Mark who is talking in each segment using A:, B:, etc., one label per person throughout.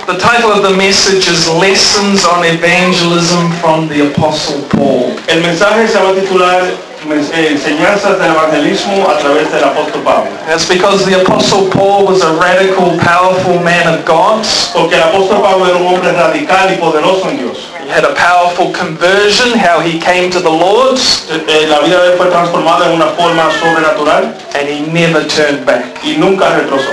A: The title of the message is Lessons on Evangelism from the Apostle Paul.
B: El mensaje se va a titular Enseñanzas del Evangelismo a través del Apóstol Pablo.
A: That's because the Apostle Paul was a radical, powerful man of God.
B: Porque el Apóstol Pablo era un hombre radical y poderoso en Dios.
A: He had a powerful conversion, how he came to the Lord.
B: La vida de él fue transformada en una forma sobrenatural.
A: And he never turned back.
B: Y nunca retrocedió.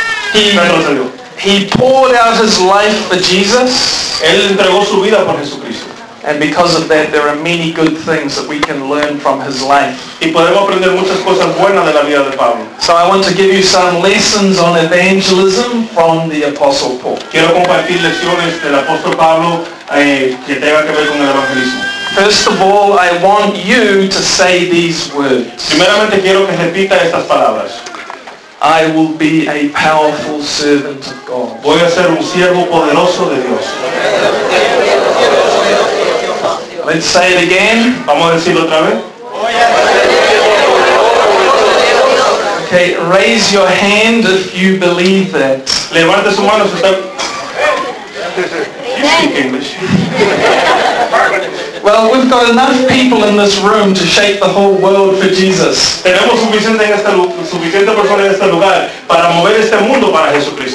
A: He poured out his life for Jesus.
B: Él entregó su vida por Jesucristo.
A: And because of that, there are many good things that we can learn from his life.
B: Y podemos aprender muchas cosas buenas de la vida de Pablo.
A: So I want to give you some lessons on evangelism from the Apostle Paul.
B: Quiero compartir lecciones del Apóstol Pablo que tengan que ver con el evangelismo.
A: First of all, I want you to say these words.
B: Primeramente quiero que repita estas palabras.
A: I will be a powerful servant of God.
B: Voy a ser un siervo poderoso de Dios.
A: Let's say it again.
B: Vamos a decirlo otra vez.
A: Okay, raise your hand if you believe that.
B: Levante su mano si está... You speak English.
A: Well, we've got enough people in this room to shake the whole world for Jesus.
B: Tenemos suficiente personas en este lugar para mover este mundo para Jesucristo.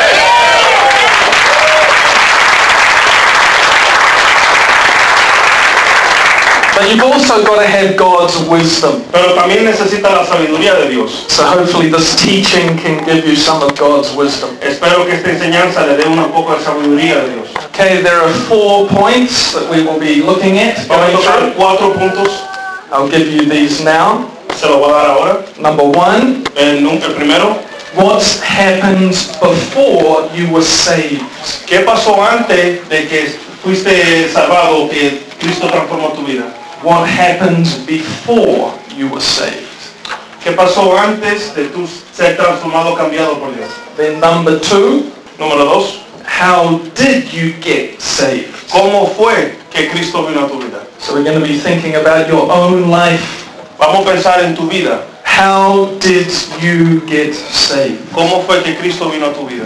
A: But you've also got to have God's wisdom.
B: Pero también necesita la sabiduría de Dios.
A: So hopefully this teaching can give you some of God's wisdom.
B: Espero que esta enseñanza le dé un poco de sabiduría de Dios.
A: Okay, there are 4 points that we will be looking at.
B: Vamos a tocar 4 puntos.
A: I'll give you these now.
B: Se lo voy a dar ahora.
A: Number 1.
B: El primero.
A: What happened before you were saved?
B: ¿Qué pasó antes de que fuiste salvado, que Cristo transformó tu vida?
A: What happened before you were saved?
B: ¿Qué pasó antes de tu ser transformado, cambiado por Dios?
A: Then number 2.
B: Número 2.
A: How did you get saved?
B: ¿Cómo fue que Cristo vino a tu vida?
A: So we're going to be thinking about your own life.
B: Vamos a pensar en tu vida.
A: How did you get saved?
B: ¿Cómo fue que Cristo vino a tu vida?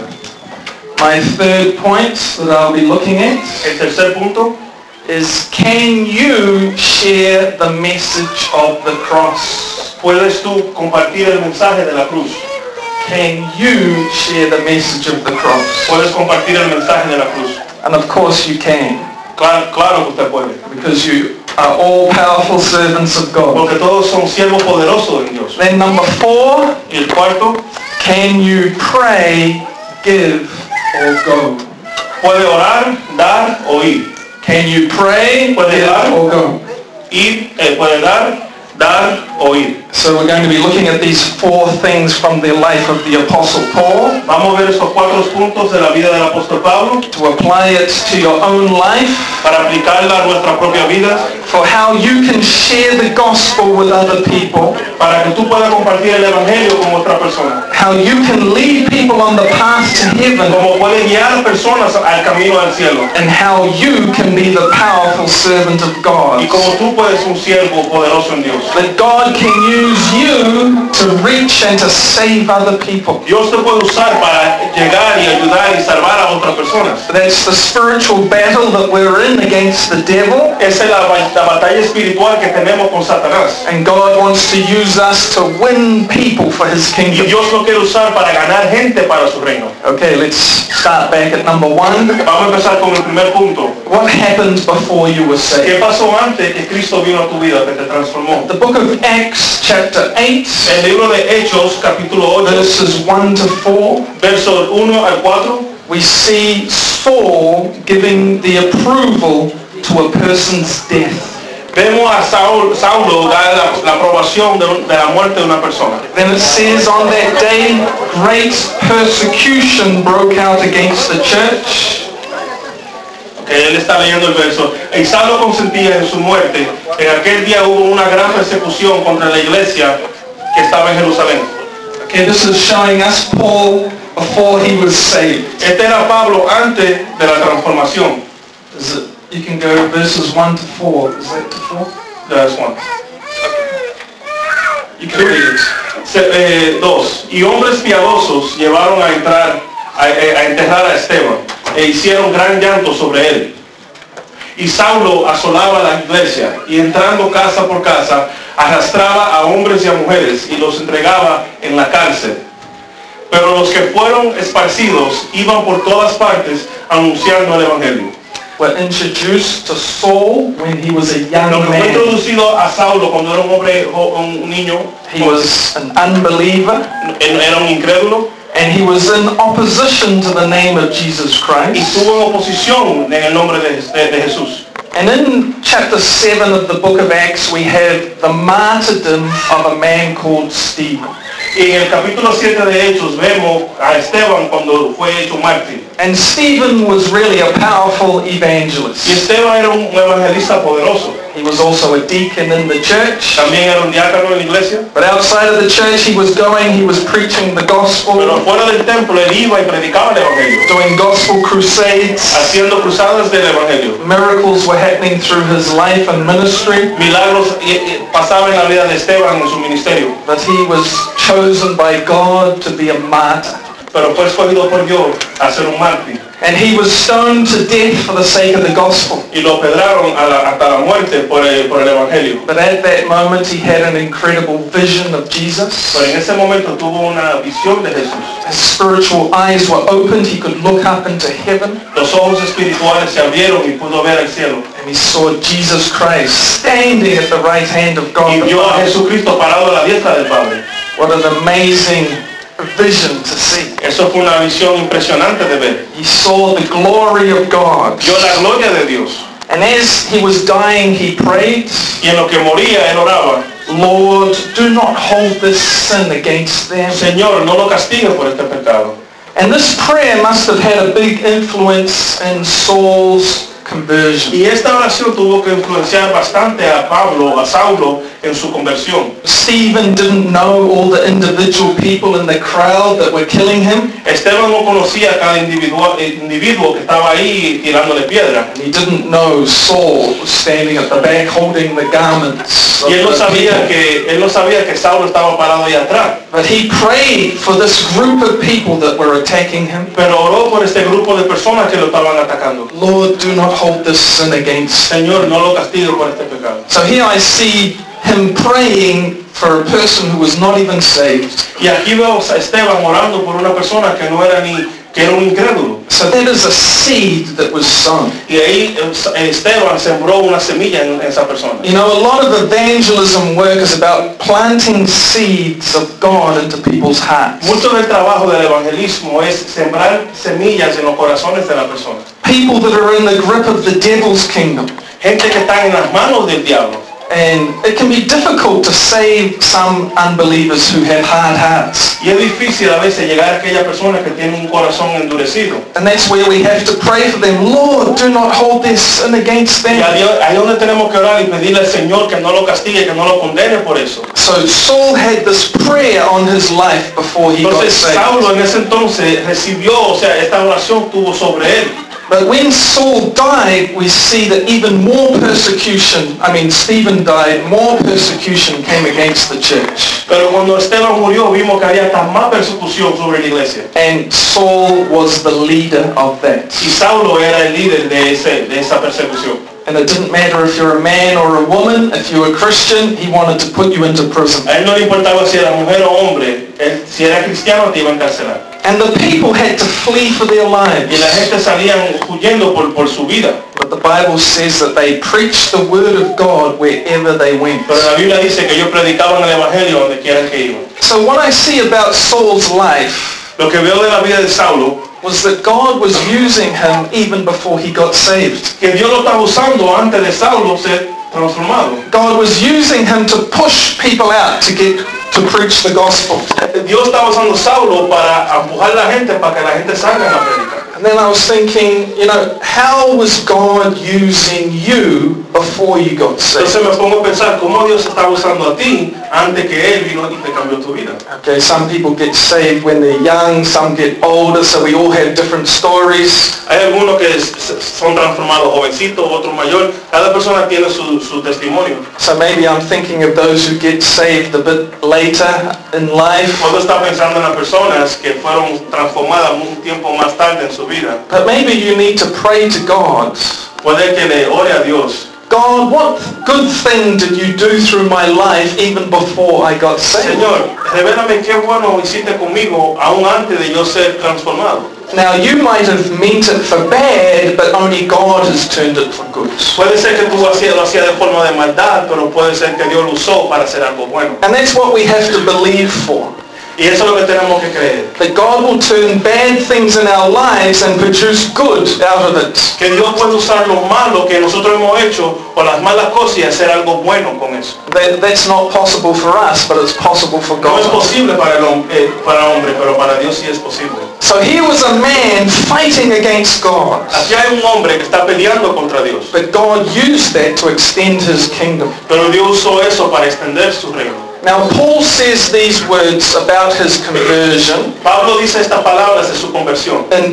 A: My third point that I'll be looking at
B: El tercer punto
A: is, can you share the message of the cross?
B: ¿Puedes tú compartir el mensaje de la cruz?
A: Can you share the message of the cross?
B: ¿Puedes compartir el mensaje de la cruz?
A: And of course you can,
B: Claro que usted puede.
A: because you are all powerful servants of God.
B: Porque todos son siervos poderosos en Dios.
A: Then number 4,
B: Y el cuarto,
A: can you pray, give, or go?
B: puede orar, dar o ir.
A: Can you pray,
B: Puede
A: give,
B: dar.
A: or go?
B: Puede dar o ir.
A: So we're going to be looking at these 4 things from the life of the Apostle Paul,
B: Vamos a ver estos 4 puntos de la vida del apóstol Pablo
A: to apply it to your own life,
B: para aplicarla a nuestra propia vida,
A: for how you can share the gospel with other people,
B: para que tú puedas compartir el evangelio con otra persona.
A: how you can lead people on the path to heaven,
B: Como puedes guiar a personas al camino al cielo.
A: and how you can be the powerful servant of God.
B: Y como tú puedes ser un siervo poderoso en Dios.
A: That God can use you to reach and to save other people.
B: Dios te puede usar para llegar y ayudar y salvar a otras personas.
A: That's the spiritual battle that we're in against the devil.
B: Esa es la batalla espiritual que tenemos con Satanás.
A: And God wants to use us to win people for his
B: Y
A: kingdom.
B: Dios lo quiere usar para ganar gente para su reino.
A: Okay, let's start back at number 1.
B: Vamos a empezar con el primer punto.
A: What happened before you were
B: ¿Qué
A: saved?
B: pasó antes que Cristo vino a tu vida, que te transformó?
A: The book of Acts chapter 8,
B: El libro de Hechos, capítulo 8,
A: verses 1 to 4,
B: versos 1 al 4,
A: we see Saul giving the approval to a person's death.
B: vemos a Saulo dar la aprobación de la muerte de una persona.
A: Then it says, on that day, great persecution broke out against the church.
B: Que él está leyendo el verso. Y Saulo consentía en su muerte. En aquel día hubo una gran persecución contra la iglesia que estaba en Jerusalén.
A: Okay, this is showing us Paul before he was saved.
B: Este era Pablo antes de la transformación.
A: Is it, you can go verses 1 to 4. Is that to 4?
B: That's one.
A: You can read it.
B: 2. Y hombres piadosos llevaron a enterrar a Esteban. e hicieron gran llanto sobre él. Y Saulo asolaba la iglesia y entrando casa por casa arrastraba a hombres y a mujeres y los entregaba en la cárcel. Pero los que fueron esparcidos iban por todas partes anunciando el evangelio.
A: Were introduced to Saul when he was a
B: Lo
A: young
B: que fue
A: man.
B: introducido a Saulo cuando era un hombre, un niño,
A: He was an unbeliever,
B: era un incrédulo
A: and he was in opposition to the name of Jesus
B: y
A: Christ.
B: estuvo en oposición en el nombre de Jesús.
A: And in chapter 7 of the book of Acts, we have the martyrdom of a man called Stephen.
B: Y en el capítulo 7 de Hechos vemos a Esteban cuando fue hecho mártir.
A: And Stephen was really a powerful
B: Y
A: evangelist.
B: Esteban era un evangelista poderoso.
A: He was also a deacon in the church.
B: También era un diácono en la iglesia.
A: But outside of the church, he was preaching the gospel,
B: Pero fuera del templo él iba y predicaba el evangelio,
A: doing gospel crusades.
B: haciendo cruzadas del evangelio.
A: Miracles were happening through his life and ministry.
B: Milagros pasaban en la vida de Esteban en su ministerio.
A: But he was chosen by God to be a martyr.
B: Pero fue escogido por Dios a ser un mártir.
A: And he was stoned to death for the sake of the gospel.
B: Y lo pedraron hasta la muerte por el evangelio.
A: But at that moment he had an incredible vision of Jesus.
B: Pero en ese momento tuvo una visión de Jesús.
A: His spiritual eyes were opened. He could look up into heaven.
B: Los ojos espirituales se abrieron y pudo ver el cielo.
A: And he saw Jesus Christ standing at the right hand of God
B: Y
A: the
B: vio a
A: Father.
B: Jesucristo parado a la diestra del Padre.
A: What an amazing vision to see.
B: Eso fue una visión impresionante de ver.
A: He saw the glory of God.
B: Vio la gloria de Dios.
A: And as he was dying, he prayed,
B: Y en lo que moría, él oraba:
A: Lord, do not hold this sin against them.
B: Señor, no lo castigues por este pecado.
A: And this prayer must have had a big influence in Saul's conversion.
B: Y esta oración tuvo que influenciar bastante a Saulo en su conversión.
A: Stephen didn't know all the individual people in the crowd that were killing him.
B: Esteban no conocía a cada individuo que estaba ahí tirándole piedra.
A: And he didn't know Saul was standing at the back holding the garments of
B: Y él no
A: the
B: sabía que Saulo estaba parado ahí atrás.
A: But he prayed for this group of people that were attacking him.
B: Pero oró por este grupo de personas que lo estaban atacando.
A: Lord, do not hold this sin against.
B: Señor, no lo castigues por este pecado.
A: So here I see him praying for a person who was not even saved.
B: Y aquí veo a Esteban orando por una persona que era un incrédulo.
A: So that is a seed that was sown.
B: Y ahí Esteban sembró una semilla en esa persona.
A: You know, a lot of evangelism work is about planting seeds of God into people's hearts.
B: Mucho del trabajo del evangelismo es sembrar semillas en los corazones de la persona.
A: People that are in the grip of the devil's kingdom.
B: Gente que está en las manos del diablo.
A: And it can be difficult to save some unbelievers who have hard hearts.
B: Y es difícil a veces llegar a aquella persona que tiene un corazón endurecido.
A: And that's where we have to pray for them. Lord, do not hold their sin against
B: Y
A: them.
B: ahí donde tenemos que orar y pedirle al Señor que no lo castigue, que no lo condene por eso.
A: So Saul had this prayer on his life before he got
B: Entonces
A: saved.
B: Saulo en ese entonces recibió, esta oración tuvo sobre él.
A: But when Saul died, we see that even more persecution, Stephen died, more persecution came against the church.
B: Pero cuando Esteban murió vimos que había hasta más persecución sobre la iglesia.
A: And Saul was the leader of that.
B: Y Saulo era el líder de esa persecución.
A: And it didn't matter if you're a man or a woman, if you were Christian, he wanted to put you into prison.
B: A él no le importaba si era mujer o hombre, si era cristiano te iba a encarcelar.
A: And the people had to flee for their
B: Y la
A: lives.
B: gente salían huyendo por su vida.
A: But the Bible says that they preached the word of God wherever they went.
B: Pero la Biblia dice que ellos predicaban el evangelio donde quiera que iban.
A: So what I see about Saul's life
B: Lo que veo de la vida de Saulo,
A: was that God was using him even before he got saved.
B: que Dios lo estaba usando antes de Saulo ser transformado.
A: God was using him to push people out to preach the gospel.
B: Dios estaba usando a Saulo para empujar a la gente, para que la gente salga a predicar.
A: And then I was thinking, how was God using you before you got saved?
B: Entonces me pongo a pensar cómo Dios estaba usando a ti antes que Él vino y te cambió tu vida.
A: Okay, some people get saved when they're young, some get older, so we all have different stories.
B: Hay algunos que son transformados jovencitos, otros mayor. Cada persona tiene su testimonio.
A: So maybe I'm thinking of those who get saved a bit later in life.
B: Puedo estar pensando en las personas que fueron transformadas un tiempo más tarde en su vida.
A: But maybe you need to pray to God.
B: Puede que le ore a Dios.
A: God, what good thing did you do through my life even before I got saved?
B: Señor, revélame qué bueno hiciste conmigo aún antes de yo ser transformado.
A: Now you might have meant it for bad, but only God has turned it for good.
B: Puede ser que tú lo hacías de forma de maldad, pero puede ser que Dios lo usó para hacer algo bueno.
A: And that's what we have to believe for.
B: Y eso es lo que tenemos que creer.
A: That God will turn bad things in our lives and produce good out of it.
B: Que Dios puede usar lo malo que nosotros hemos hecho o las malas cosas y hacer algo bueno con eso.
A: That's not possible for us, but it's possible for
B: No es
A: God.
B: posible para el hombre, pero para Dios sí es posible.
A: So here was a man fighting against God.
B: Aquí hay un hombre que está peleando contra Dios.
A: But God used that to extend his kingdom.
B: Pero Dios usó eso para extender su reino.
A: Now Paul says these words about his conversion
B: Pablo dice estas palabras de su conversión.
A: in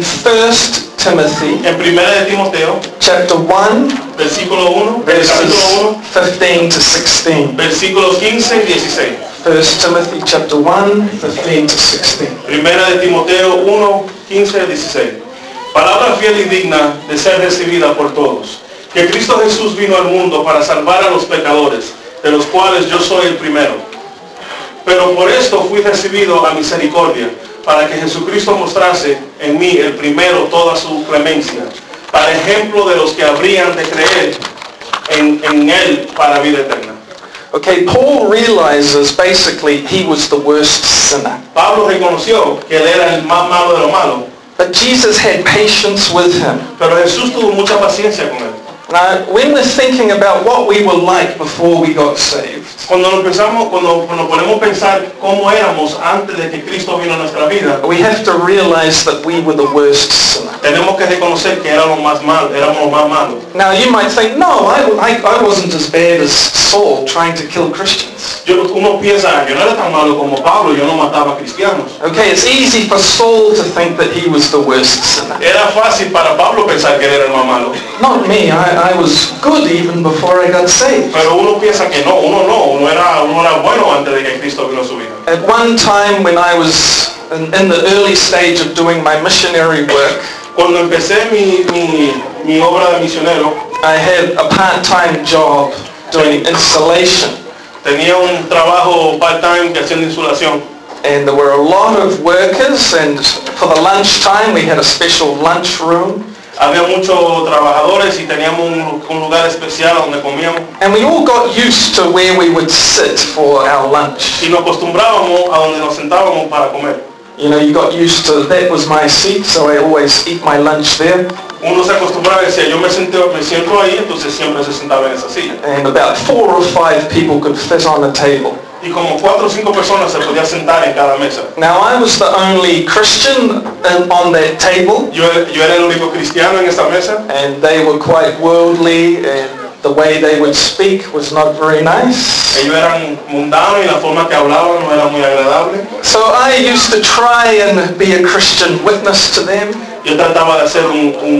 A: 1 Timothy
B: En 1 de Timoteo,
A: chapter 1
B: versículo 1,
A: verses
B: capítulo 1,
A: 15 to 16.
B: versículos 15 y 16.
A: 1 Timothy chapter 1, 15 to 16.
B: 1 de Timoteo 1, 15 y 16. Palabra fiel y digna de ser recibida por todos. Que Cristo Jesús vino al mundo para salvar a los pecadores, de los cuales yo soy el primero. Pero por esto fui recibido a misericordia, para que Jesucristo mostrase en mí el primero toda su clemencia, para ejemplo de los que habrían de creer en Él para vida eterna.
A: Okay, Paul realizes basically he was the worst sinner.
B: Pablo reconoció que él era el más malo de lo malo,
A: But Jesus had patience with him.
B: pero Jesús tuvo mucha paciencia con él.
A: Now, when we're thinking about what we were like before we got saved,
B: Cuando nos ponemos a pensar cómo éramos antes de que Cristo vino a nuestra vida,
A: we have to realize that we were the worst sinner.
B: tenemos que reconocer que éramos más malos.
A: Now, you might think, no, I wasn't as bad as Saul trying to kill Christians.
B: Uno piensa, yo no era tan malo como Pablo, yo no mataba a cristianos.
A: Okay, it's easy for Saul to think that he was the worst sinner.
B: Era fácil para Pablo pensar que él era el más malo.
A: Not me, I was good even before I got saved.
B: Pero uno piensa que no, uno era bueno antes de que Cristo vino a su vida.
A: At one time when I was in the early stage of doing my missionary work,
B: Cuando empecé mi obra de misionero,
A: I had a part-time job doing installation.
B: tenía un trabajo part-time que haciendo insulación.
A: And there were a lot of workers, and for the lunchtime we had a special lunch room.
B: Había muchos trabajadores y teníamos un lugar especial donde comíamos.
A: And we all got used to where we would sit for our lunch.
B: Y nos acostumbrábamos a donde nos sentábamos para comer.
A: You know, you got used to, that was my seat, so I always eat my lunch there.
B: Uno se acostumbraba y decía, yo me siento ahí, entonces siempre se sentaba en esa silla.
A: And about 4 or 5 people could fit on a table.
B: Y como 4 o 5 personas se podían sentar en cada mesa.
A: Now I was the only Christian on that table,
B: Yo era el único cristiano en esta mesa.
A: and they were quite worldly, and the way they would speak was not very nice.
B: Ellos eran mundanos y la forma que hablaban no era muy agradable.
A: So I used to try and be a Christian witness to them.
B: Yo trataba de ser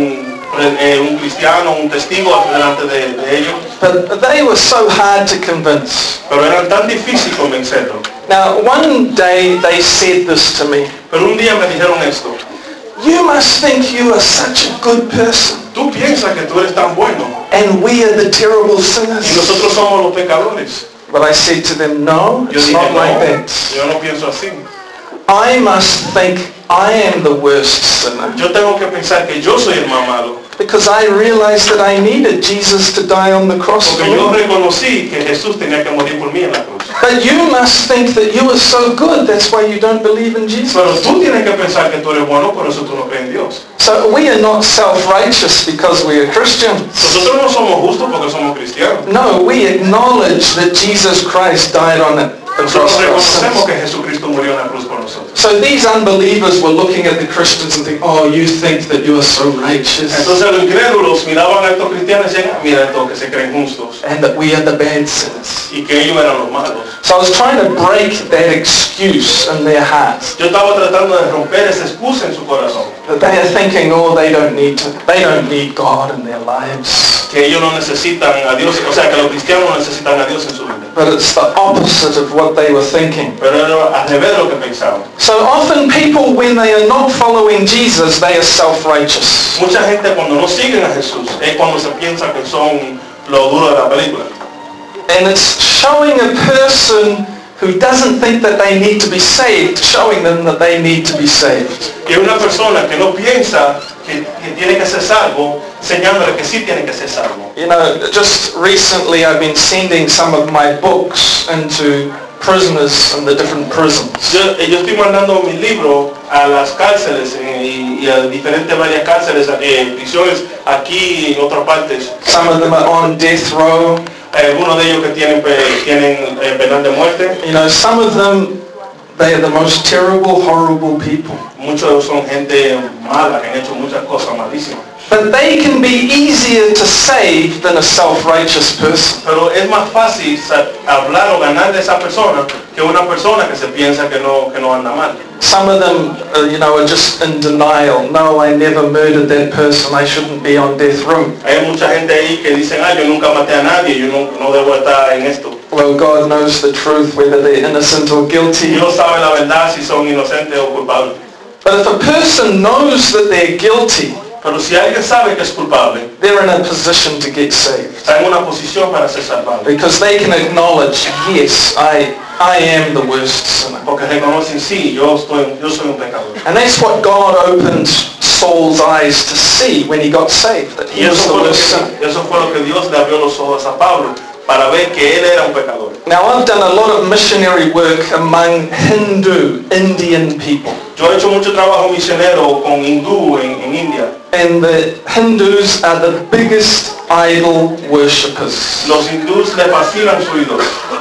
B: un cristiano, un testigo delante de ellos.
A: But they were so hard to convince.
B: Pero eran tan difíciles convencerlos.
A: Now, one day they said this to me.
B: Pero un día me dijeron esto.
A: You must think you are such a good person,
B: Tú piensas que tú eres tan bueno
A: and we are the terrible
B: y
A: sinners.
B: nosotros somos los pecadores.
A: But I said to them, no,
B: Yo
A: it's
B: dije,
A: not like
B: no,
A: that.
B: yo no pienso así.
A: I must think I am the worst sinner,
B: Yo tengo que pensar que yo soy el más malo.
A: because I realized that I needed Jesus to die on the cross for
B: Porque yo
A: me.
B: reconocí que Jesús tenía que morir por mí en la cruz.
A: But you must think that you are so good, that's why you don't believe in Jesus.
B: Pero tú tienes que pensar que tú eres bueno, por eso tú no crees en Dios.
A: So we are not self-righteous because we are Christians.
B: Nosotros no somos justos porque somos cristianos.
A: No, we acknowledge that Jesus Christ died on the
B: Nosotros
A: cross for our
B: reconocemos
A: sins.
B: que Jesucristo murió en la cruz por nosotros.
A: So these unbelievers were looking at the Christians and think, oh, you think that you are so righteous
B: Entonces los incrédulos miraban a estos cristianos y decían, mira estos que se creen justos
A: and that we are the bad sinners.
B: y que ellos eran los malos.
A: So I was trying to break that excuse in their hearts.
B: Yo estaba tratando de romper esa excusa en su corazón.
A: That they are thinking, oh, they don't need God in their lives.
B: Que ellos no necesitan a Dios, o sea, que los cristianos no necesitan a Dios en su vida.
A: But it's the opposite of what they were thinking.
B: Pero era al revés de lo que pensaban.
A: So often people, when they are not following Jesus, they are self-righteous.
B: Mucha gente cuando no siguen a Jesús es cuando se piensa que son lo duro de la película.
A: And it's showing a person who doesn't think that they need to be saved, showing them that they need to be saved.
B: Y una persona que no piensa que tiene que ser salvo, enseñándole que sí tiene que ser salvo.
A: You know, just recently I've been sending some of my books into prisoners in the different prisons.
B: Yo estoy mandando mi libro a las cárceles y a diferentes varias cárceles, prisiones aquí y en otras partes.
A: Some of them are on death row.
B: Algunos de ellos que tienen penal de muerte.
A: You know, some of them, they are the most terrible, horrible people.
B: Muchos de ellos son gente mala, que han hecho muchas cosas malísimas.
A: But they can be easier to save than a self-righteous person.
B: Pero es más fácil hablar o ganar de esa persona que una persona que se piensa que no anda mal.
A: Some of them, you know, are just in denial. No, I never murdered that person. I shouldn't be on death row.
B: Hay mucha gente ahí que dicen, yo nunca maté a nadie, yo no debo estar en esto.
A: Well, God knows the truth, whether they're innocent or guilty.
B: Dios sabe la verdad si son inocentes o culpables.
A: But if a person knows that they're guilty,
B: Pero si alguien sabe que es culpable,
A: they're in a position to get saved.
B: está en una posición para ser salvado.
A: Because they can acknowledge, yes, I am the worst sinner.
B: Porque reconocen, sí, yo soy un pecador.
A: And that's what God opened Saul's eyes to see when he got saved, that he
B: Y
A: was
B: eso
A: the
B: fue,
A: worst sinner.
B: eso fue lo que Dios le abrió los ojos a Pablo, para ver que él era un pecador.
A: Now I've done a lot of missionary work among Indian people.
B: Yo he hecho mucho trabajo misionero con hindú en India.
A: And the Hindus are the biggest idol worshippers.
B: Los hindús le fascinan su ídolo.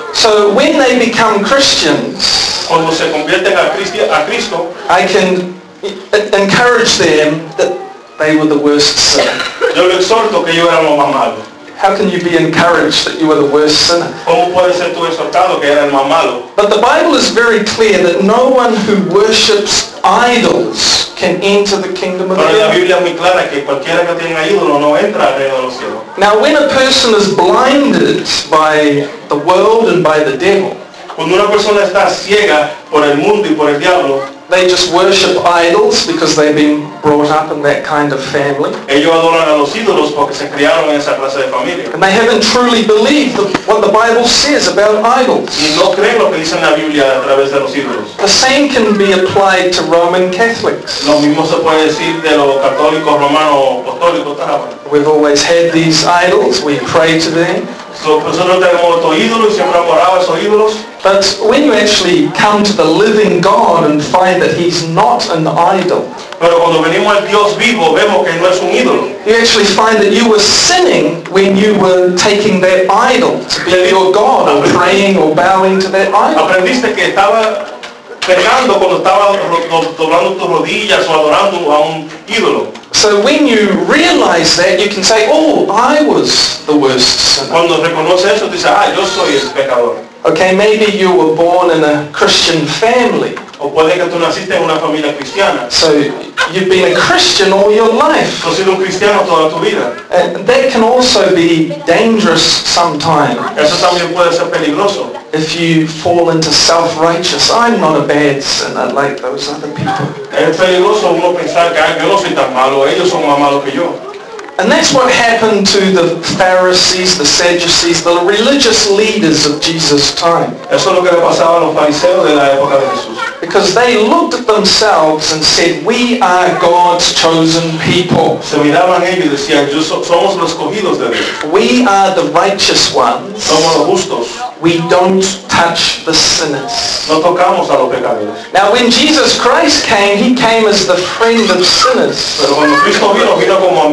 A: So when they become Christians,
B: Cuando se convierten a Cristo,
A: I can encourage them that they were the worst sinner.
B: yo le exhorto que ellos eran los más malos.
A: How can you be encouraged that you were the worst sinner?
B: ¿Cómo puede ser tú exhortado que era el más malo?
A: But the Bible is very clear that no one who worships idols can enter the kingdom of
B: Pero la
A: heaven.
B: Biblia es muy clara que cualquiera que tenga ídolo no entra al reino de los cielos.
A: Now when a person is blinded by the world and by the devil,
B: Cuando una persona está ciega por el mundo y por el diablo,
A: they just worship idols because they've been brought up in that kind of family.
B: ellos adoran a los ídolos porque se criaron en esa clase de familia.
A: And they haven't truly believed what the Bible says about idols.
B: Y no creen lo que dice la Biblia a través de los ídolos.
A: The same can be applied to Roman Catholics.
B: Lo mismo se puede decir de los católicos romanos apostólicos.
A: We've always had these idols. We pray to them.
B: Nosotros tenemos estos ídolos y siempre hemos orado a esos ídolos.
A: But when you actually come to the living God and find that he's not an idol,
B: Pero cuando venimos al Dios vivo, vemos que no es un ídolo.
A: you actually find that you were sinning when you were taking that idol to be your God, or praying or bowing to that idol.
B: Aprendiste que estaba pecando cuando estaba doblando tus rodillas o adorando a un ídolo.
A: So when you realize that, you can say, oh, I was the worst sinner.
B: Cuando reconoce eso, dice, yo soy el pecador.
A: Okay, maybe you were born in a Christian family.
B: O puede que tú naciste en una familia cristiana.
A: So you've been a Christian all your life.
B: Tú has sido un cristiano toda tu vida.
A: And that can also be dangerous sometimes
B: Eso también puede ser peligroso.
A: if you fall into self-righteous. I'm not a bad sinner like those other people.
B: Es peligroso uno pensar que yo no soy tan malo, ellos son más malos que yo.
A: And that's what happened to the Pharisees, the Sadducees, the religious leaders of Jesus' time.
B: Eso es lo que le pasaba a los fariseos de la época de Jesús.
A: Because they looked at themselves and said, we are God's chosen people.
B: Se miraban ellos y decían, somos los escogidos de Dios.
A: We are the righteous ones.
B: Somos los justos.
A: We don't touch the sinners.
B: No tocamos a los pecadores.
A: Now when Jesus Christ came, he came as the friend of sinners.
B: Pero cuando Cristo vino como amigo de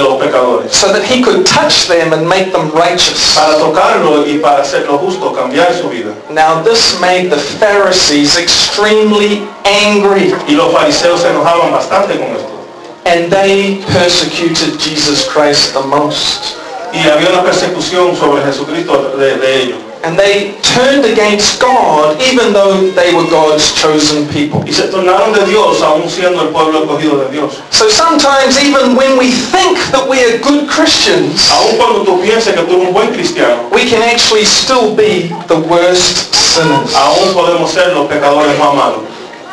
B: los pecadores,
A: so that he could touch them and make them righteous.
B: para tocarlo y para hacerlo justo, cambiar su vida.
A: Now this made the Pharisees extremely angry,
B: Y los fariseos se enojaban bastante con esto.
A: and they persecuted Jesus Christ the most.
B: Y había una persecución sobre Jesucristo de ellos.
A: And they turned against God even though they were God's chosen people.
B: Y se tornaron de Dios, aún siendo el pueblo escogido de Dios.
A: So sometimes even when we think that we are good Christians,
B: Aún cuando tú pienses que tú eres un buen cristiano,
A: we can actually still be the worst sinners.
B: aún podemos ser los pecadores más malos.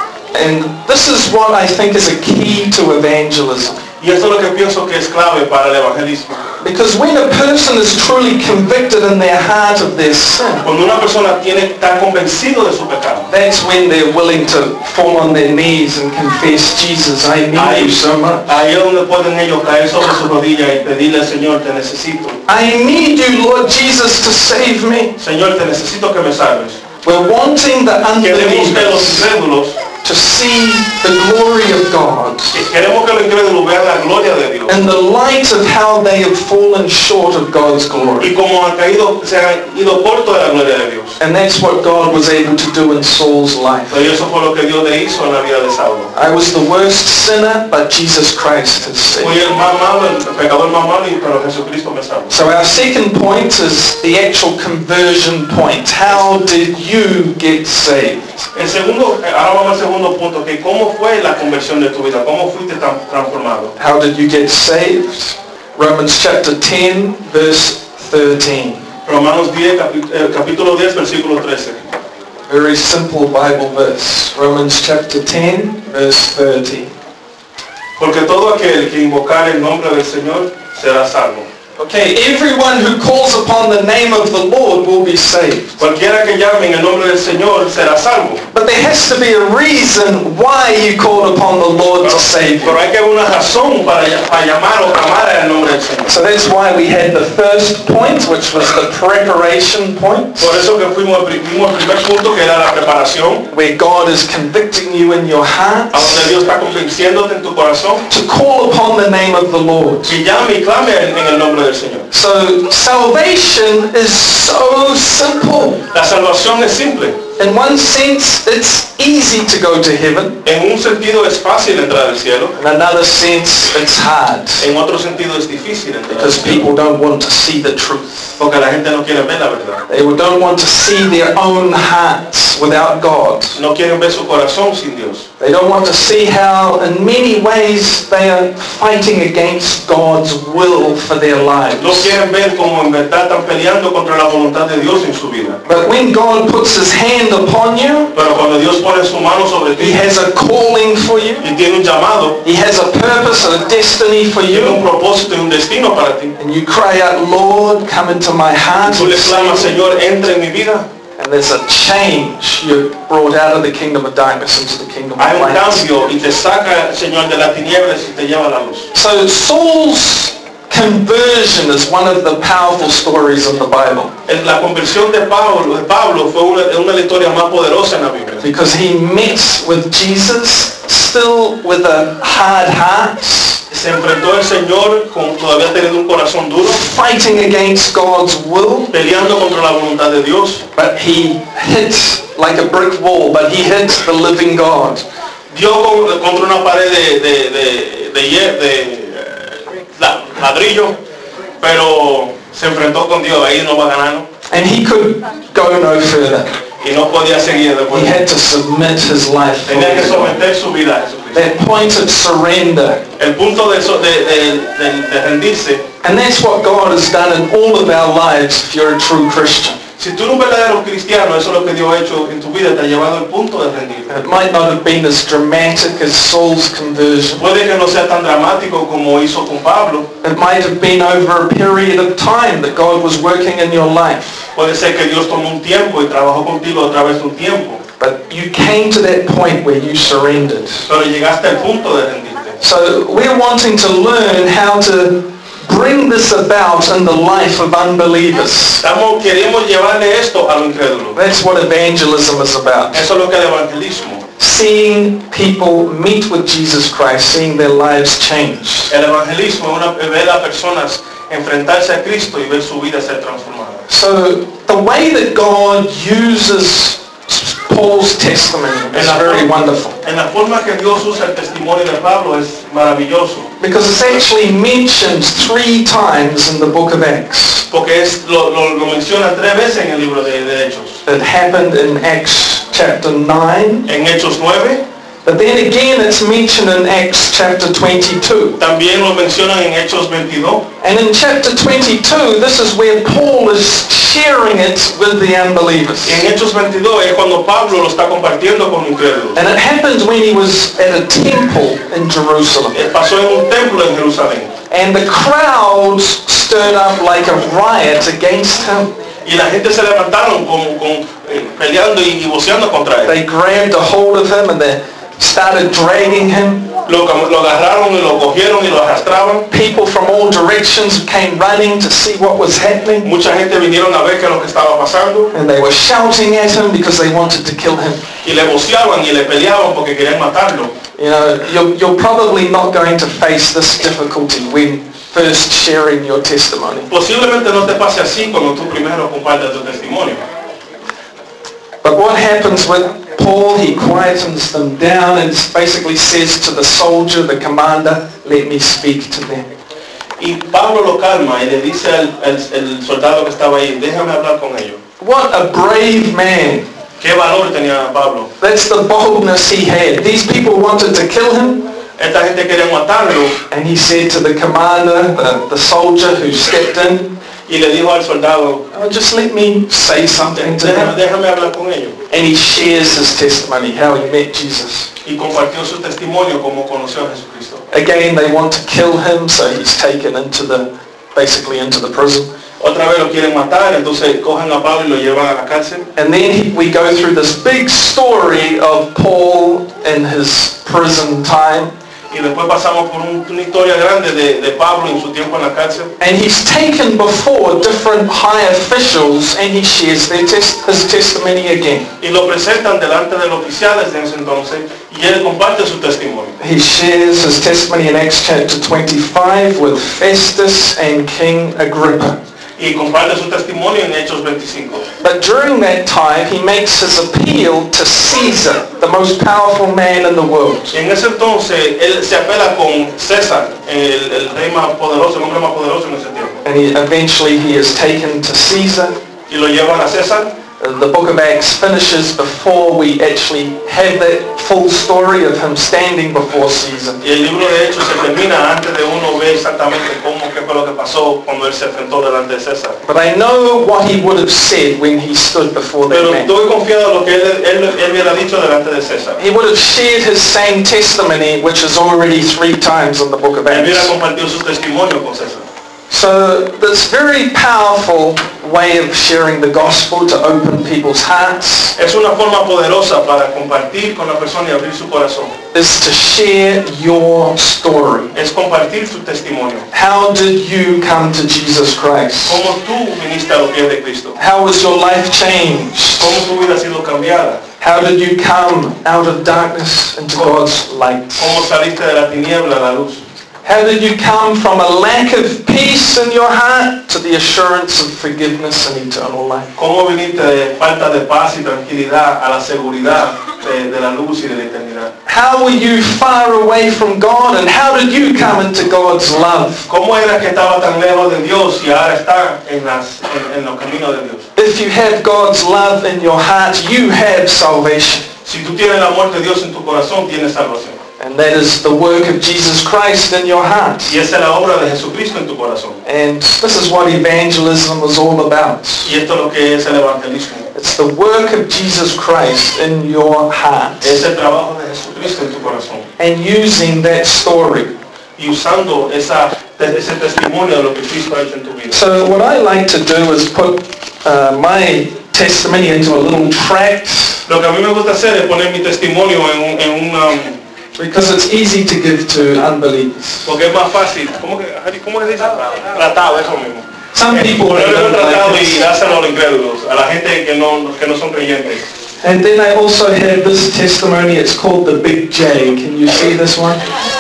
A: And this is what I think is a key to evangelism.
B: Y esto es lo que pienso que es clave para el evangelismo.
A: Because when a person is truly convicted in their heart of their sin,
B: Cuando una persona está convencido de su pecado,
A: that's when they're willing to fall on their knees and confess, Jesus, I need you so much.
B: ahí es donde pueden ellos caer sobre sus rodillas y pedirle al Señor, te necesito.
A: I need you, Lord Jesus, to save me.
B: Señor, te necesito que me salves.
A: We're wanting the
B: Queremos que los
A: unbelievers
B: incrédulos,
A: to see the glory of God
B: queremos que los incrédulos vean la gloria de Dios.
A: and the light of how they have fallen short of God's glory.
B: Y como han caído, se han ido corto de la gloria de Dios.
A: And that's what God was able to do in Saul's life.
B: Y eso fue lo que Dios le hizo en la vida de Saulo.
A: I was the worst sinner, but Jesus Christ has saved
B: Fui
A: me.
B: el más malo, el pecador más malo, pero Jesucristo me salvó.
A: So our second point is the actual conversion point. How did you get saved?
B: El segundo, ahora vamos al segundo punto, que cómo fue la conversión de tu vida, cómo fuiste transformado.
A: How did you get saved? Romans chapter 10, verse 13.
B: Romanos 10, capítulo 10, versículo 13.
A: Very simple Bible verse. Romans chapter 10, verse 13.
B: Porque todo aquel que invocar el nombre del Señor será salvo.
A: Okay, everyone who calls upon the name of the Lord will be saved.
B: Cualquiera que llame en el nombre del Señor será salvo.
A: But there has to be a reason why you called upon the Lord to save
B: Pero
A: you.
B: hay que haber una razón para llamar o clamar al nombre del Señor.
A: So that's why we had the first point, which was the preparation point,
B: Por eso que vimos el primer punto, que era la preparación,
A: where God is convicting you in your heart
B: a donde Dios está convenciéndote en tu corazón,
A: to call upon the name of the Lord.
B: que llame y clame en el nombre del Señor.
A: So salvation is so simple.
B: La salvación es simple.
A: In one sense, it's easy to go to heaven.
B: En un sentido es fácil entrar al cielo,
A: In another sense, it's hard
B: en otro sentido es difícil entrar al
A: because
B: cielo,
A: people don't want to see the truth.
B: porque la gente no quiere ver la verdad.
A: They don't want to see their own hearts without God.
B: No quieren ver su corazón sin Dios.
A: They don't want to see how, in many ways, they are fighting against God's will for their
B: No
A: lives.
B: quieren ver cómo en verdad están peleando contra la voluntad de Dios en su vida.
A: But when God puts His hand upon you,
B: Pero cuando Dios pone su mano sobre
A: He
B: ti
A: has a calling for you.
B: y tiene un llamado,
A: He has a purpose and a destiny for
B: tiene un
A: you.
B: propósito y un destino para ti,
A: And you cry out, Lord, come into my heart.
B: tú le clamas, Señor, entra en mi vida,
A: And there's a change. You're brought out of the kingdom of darkness into the kingdom
B: hay
A: of
B: un
A: light.
B: cambio y te saca, Señor, de las tinieblas y te lleva a la luz.
A: So Saul's conversion is one of the powerful stories of the Bible
B: La conversión de Pablo fue una de las historias más poderosas en la Biblia,
A: because he met with Jesus still with a hard heart,
B: se enfrentó al Señor todavía teniendo un corazón duro,
A: fighting against God's will,
B: peleando contra la voluntad de Dios.
A: but he hit like a brick wall, but he hit the living God.
B: Dio contra una pared de ladrillo, pero se enfrentó con Dios, ahí no va a ganar, ¿no?
A: And he could go no further.
B: Y no podía seguir después.
A: He had to submit his life.
B: Tenía que
A: fully to God.
B: someter su vida a Jesucristo.
A: That point of surrender.
B: El punto de rendirse.
A: And that's what God has done in all of our lives if you're a true Christian.
B: Si tú eres un verdadero cristiano, eso es lo que Dios ha hecho en tu vida, te ha llevado al punto de rendirte.
A: It might not have been as dramatic as Saul's conversion.
B: Puede que no sea tan dramático como hizo con Pablo.
A: It might have been over a period of time that God was working in your life.
B: Puede ser que Dios tomó un tiempo y trabajó contigo a través de un tiempo.
A: But you came to that point where you surrendered.
B: Pero llegaste al punto de rendirte.
A: So we're wanting to learn how to bring this about in the life of unbelievers.
B: Queremos llevarle esto a los incrédulos.
A: That's what evangelism is about.
B: Eso es lo que es el evangelismo.
A: seeing people meet with Jesus Christ, seeing their lives change.
B: El evangelismo es ver a personas enfrentarse a Cristo y ver su vida ser transformada.
A: So the way that God uses Paul's testimony is very wonderful.
B: En la forma que Dios usa el testimonio de Pablo es maravilloso.
A: Because it's actually mentioned 3 times in the book of Acts.
B: Porque lo menciona 3 veces en el libro de Hechos.
A: It happened in Acts chapter 9.
B: En Hechos 9.
A: But then again it's mentioned in Acts chapter 22.
B: También lo mencionan en Hechos 22.
A: And in chapter 22, this is where Paul is sharing it with the unbelievers.
B: Y en Hechos 22 es cuando Pablo lo está compartiendo con los incrédulos.
A: And it happened when he was at a temple in Jerusalem.
B: Pasó en un templo en Jerusalén.
A: And the crowds stirred up like a riot against him.
B: Y la gente se levantaron peleando y voceando contra él.
A: They grabbed a hold of him and they started dragging him.
B: Lo agarraron y lo cogieron y lo arrastraban.
A: People from all directions came running to see what was happening.
B: Mucha gente vinieron a ver qué es lo que estaba pasando.
A: And they were shouting at him because they wanted to kill him.
B: Y le voceaban y le peleaban porque querían matarlo.
A: You know, you're probably not going to face this difficulty when first sharing your testimony.
B: Posiblemente no te pase así cuando tú primero compartes tu testimonio.
A: But what happens with Paul, he quietens them down and basically says to the soldier, the commander, let me speak to them.
B: Y Pablo lo calma y le dice al soldado que estaba ahí, déjame hablar con ellos.
A: What a brave man.
B: Qué valor tenía Pablo.
A: That's the boldness he had. These people wanted to kill him.
B: Esta gente quería matarlo.
A: And he said to the commander, the soldier who stepped in,
B: y le dijo al soldado,
A: just let me say something to them.
B: Déjame hablar con ellos.
A: And he shares his testimony, how he met Jesus.
B: Y compartió su testimonio como conoció a Jesucristo.
A: Again, they want to kill him, so he's taken basically into the prison.
B: Otra vez lo quieren matar, entonces cogen a Pablo y lo llevan a la cárcel.
A: And then we go through this big story of Paul in his prison time.
B: Y después pasamos por una historia grande de Pablo en su tiempo en la cárcel.
A: And he's taken before different high officials and he shares his testimony again.
B: Y lo presentan delante de los oficiales de ese entonces y él comparte su testimonio.
A: He shares his testimony in Acts chapter 25 with Festus and King Agrippa.
B: Y comparte su testimonio en Hechos 25.
A: But during that time, he makes his appeal to Caesar, the most powerful man in the world.
B: En ese entonces, él se apela con César, el rey más poderoso, el hombre más poderoso en ese tiempo.
A: And eventually he is taken to Caesar.
B: Y lo llevan a César.
A: The book of Acts finishes before we actually have that full story of him standing before Caesar.
B: Y el libro de Hechos se termina antes de uno ver exactamente qué fue lo que pasó cuando él se enfrentó delante de César.
A: But I know what he would have said when he stood before that
B: Pero
A: man.
B: estoy confiado en lo que él hubiera dicho delante de César.
A: He would have shared his same testimony, which is already 3 times in the book of
B: Él hubiera
A: Acts.
B: compartido su testimonio con César.
A: So this very powerful way of sharing the gospel to open people's hearts
B: Es una forma poderosa para compartir con la persona y abrir su corazón.
A: is to share your story.
B: Es compartir su testimonio.
A: How did you come to Jesus Christ?
B: Cómo tú viniste a los pies de Cristo.
A: How was your life changed?
B: Cómo tu vida ha sido cambiada.
A: How did you come out of darkness into God's light?
B: Cómo saliste de la tiniebla a la luz.
A: How did you come from a lack of peace in your heart to the assurance of forgiveness and eternal life?
B: Cómo viniste de falta de paz y tranquilidad a la seguridad de la luz y de la eternidad.
A: How were you far away from God and how did you come into God's love?
B: Cómo era que estaba tan lejos de Dios y ahora está en los caminos de Dios.
A: If you have God's love in your heart, you have salvation.
B: Si tú tienes el amor de Dios en tu corazón, tienes salvación.
A: And that is the work of Jesus Christ in your heart.
B: Y esa es la obra de Jesucristo en tu corazón.
A: And this is what evangelism is all about.
B: Y esto es lo que es el evangelismo.
A: It's the work of Jesus Christ in your heart.
B: Es el trabajo de Jesucristo en tu corazón.
A: And using that story.
B: Y usando ese testimonio de lo que Cristo ha hecho en tu vida.
A: So what I like to do is put my testimony into a little tract.
B: Lo que a mí me gusta hacer es poner mi testimonio en un
A: because it's easy to give to unbelievers.
B: porque es más fácil. ¿Cómo que se dice? Tratado, eso mismo.
A: Some people
B: Ponerlo en un
A: don't
B: tratado
A: like
B: y
A: it.
B: dárselo a los incrédulos, a la gente que no son creyentes.
A: And then I also have this testimony. It's called the Big J. Can you see this one?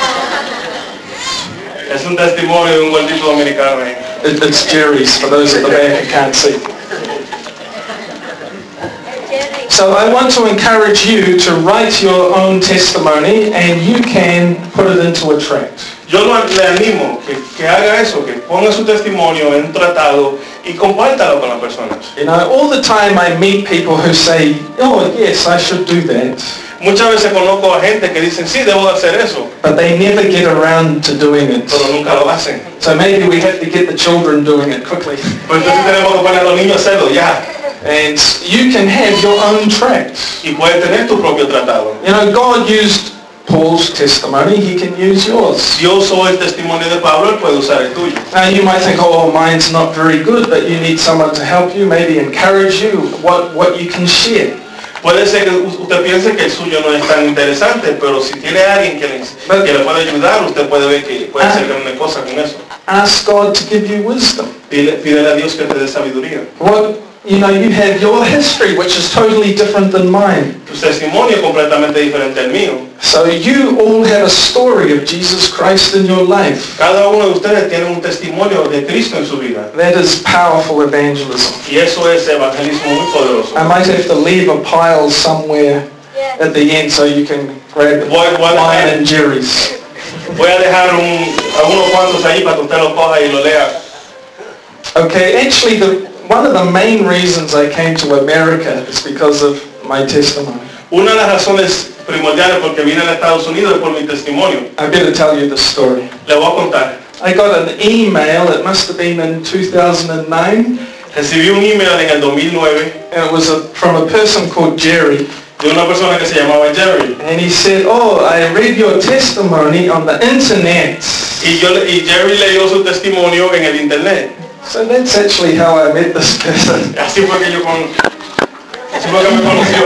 B: Es un testimonio de un gordito dominicano ahí.
A: It's Jerry's, for those at the back who can't see. So I want to encourage you to write your own testimony, and you can put it into a tract.
B: Yo le animo que haga eso, que ponga su testimonio en un tratado y compártalo con las personas.
A: You know, all the time I meet people who say, oh yes, I should do that.
B: Muchas veces conozco a gente que dicen, sí, debo de hacer eso,
A: But they never get around to doing it.
B: pero nunca lo hacen.
A: So maybe we have to get the children doing it quickly.
B: Pues entonces tenemos que poner a los niños a hacerlo ya.
A: And you can have your own tract.
B: Y puedes tener tu propio tratado.
A: You know, God used Paul's testimony, he can use yours.
B: Dios usó el testimonio de Pablo, él puede usar el tuyo.
A: Now you might think, oh, mine's not very good, but you need someone to help you, maybe encourage you, what you can share.
B: Puede ser que usted piense que el suyo no es tan interesante, pero si tiene alguien que le puede ayudar, usted puede ver que puede hacer una cosa con eso.
A: Ask God to give you wisdom.
B: Pídele a Dios que te dé sabiduría.
A: You know, you have your history, which is totally different than mine.
B: Tu testimonio es completamente diferente al mío.
A: So you all have a story of Jesus Christ in your life.
B: Cada uno de ustedes tiene un testimonio de Cristo en su vida.
A: That is powerful evangelism.
B: Y eso es evangelismo muy poderoso.
A: I might have to leave a pile somewhere at the end so you can grab it. Mine and Jerry's.
B: Voy a dejar a unos cuantos ahí para que usted lo coja y lo lea.
A: Okay, actually one of the main reasons I came to America is because of my testimony.
B: Una de las razones primordiales porque vine a Estados Unidos es por mi testimonio.
A: I better tell you this story.
B: Le voy a contar.
A: I got an email, it must have been in 2009.
B: Recibí un email en el 2009
A: and it was from a person called Jerry.
B: De una persona que se llamaba Jerry.
A: And he said, oh, I read your testimony on the internet.
B: Y Jerry leyó su testimonio en el internet.
A: So that's actually how I met this person.
B: Así fue que me conoció.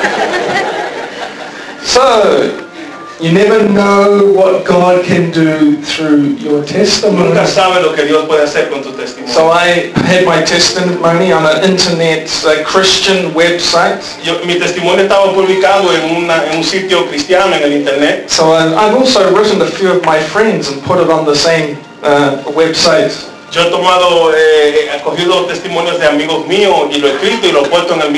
A: So, you never know what God can do through your testimony.
B: Nunca sabe lo que Dios puede hacer con tu testimonio.
A: So I had my testimony on an internet Christian website.
B: Mi testimonio estaba publicado en un sitio cristiano en el internet.
A: So I've also written a few of my friends and put it on the same website.
B: Yo he cogido testimonios de amigos míos y lo he escrito y lo he puesto en el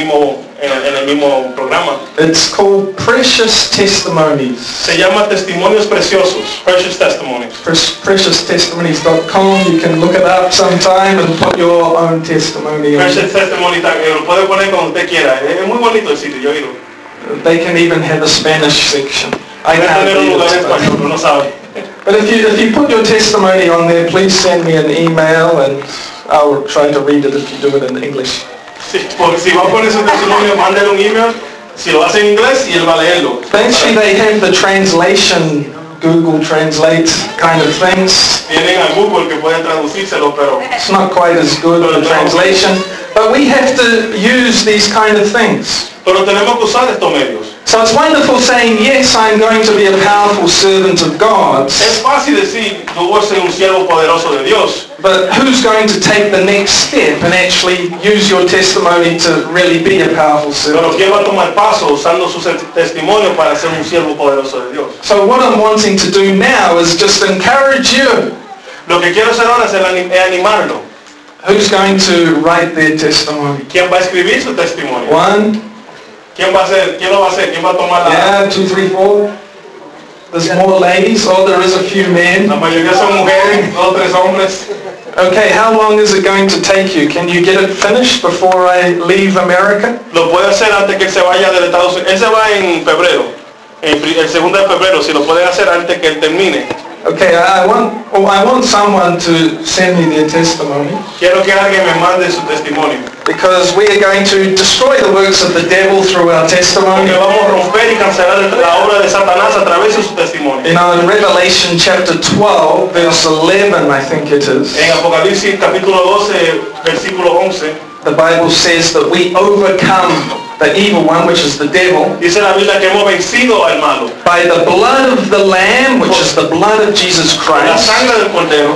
B: mismo programa.
A: It's called Precious Testimonies.
B: Se llama Testimonios Preciosos, Precious Testimonies.
A: PreciousTestimonies.com. You can look it up sometime and put your own testimony on.
B: Precious Testimonies, lo puede poner cuando usted quiera. Es muy bonito el sitio, yo he ido.
A: They can even have a Spanish section. I can't
B: tener un
A: read
B: lugar en
A: it.
B: español, pero no sabe.
A: But if you put your testimony on there, please send me an email and I'll try to read it if you do it in English.
B: Si va a poner su testimonio, mándale un email. Si lo hace en inglés, y él va a leerlo.
A: Eventually they have the translation, Google Translate kind of things.
B: Tienen a Google que puede traducírselo, pero
A: It's not quite as good the translation. But we have to use these kind of things.
B: Pero tenemos que usar estos medios.
A: So it's wonderful saying, yes, I'm going to be a powerful servant of God.
B: Es fácil decir, yo voy a ser un siervo poderoso de Dios.
A: But who's going to take the next step and actually use your testimony to really be a powerful
B: Pero
A: servant?
B: ¿quién va a tomar paso usando su testimonio para ser un siervo poderoso de Dios?
A: So what I'm wanting to do now is just encourage you.
B: Lo que quiero hacer ahora es animarlo.
A: Who's going to write their testimony?
B: ¿Quién va a escribir su testimonio?
A: One,
B: ¿Quién lo va a hacer? ¿Quién va a tomar
A: yeah, 2, 3, 4. There's more ladies. Oh, there is a few men.
B: La mayoría son mujeres, 2 o 3 hombres.
A: Okay, how long is it going to take you? Can you get it finished before I leave America?
B: Lo puede hacer antes que él se vaya de Estados Unidos. Él se va en febrero, el 2 de febrero, si lo pueden hacer antes que él termine.
A: Okay, I want someone to send me their testimony.
B: Quiero que alguien me mande su testimonio.
A: Because we are going to destroy the works of the devil through our testimony.
B: Porque vamos a romper y cancelar la obra de Satanás a través de su testimonio.
A: You know, in Revelation chapter 12, verse 11, I think it is,
B: En Apocalipsis capítulo 12, versículo 11,
A: the Bible says that we overcome the evil one, which is the devil,
B: dice la Biblia que hemos vencido al malo.
A: by the blood of the Lamb, which is the blood of Jesus
B: La
A: Christ,
B: sangre del Cordero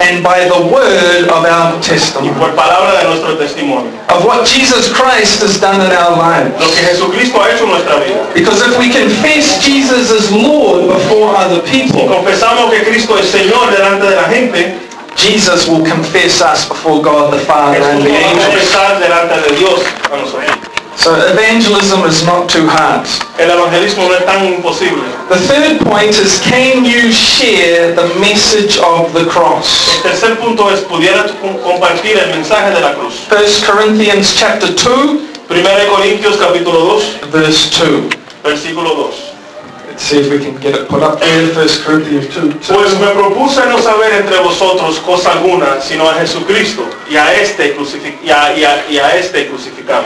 A: and by the word of our
B: y
A: testimony.
B: por palabra de nuestro testimonio.
A: Of what Jesus Christ has done in our lives.
B: Lo que Jesucristo ha hecho en nuestra vida.
A: Because if we confess Jesus as Lord before other
B: Si
A: people,
B: confesamos que Cristo es Señor delante de la gente,
A: Jesus will confess us before God the Father
B: Jesús
A: and
B: nos
A: the
B: va a
A: angels.
B: confesar delante de Dios a nosotros.
A: So evangelism is not too hard.
B: El evangelismo no es tan imposible.
A: The third point is, can you share the message of the cross?
B: El tercer punto es, ¿pudiera tú compartir el mensaje de la cruz?
A: 1 Corinthians chapter 2,
B: 1 Corintios capítulo 2,
A: verse 2.
B: versículo 2.
A: Let's see if we can get it put up there. 1 Corinthians 2.
B: Pues me propuse no saber entre vosotros cosa alguna, sino a Jesucristo y a este crucificado.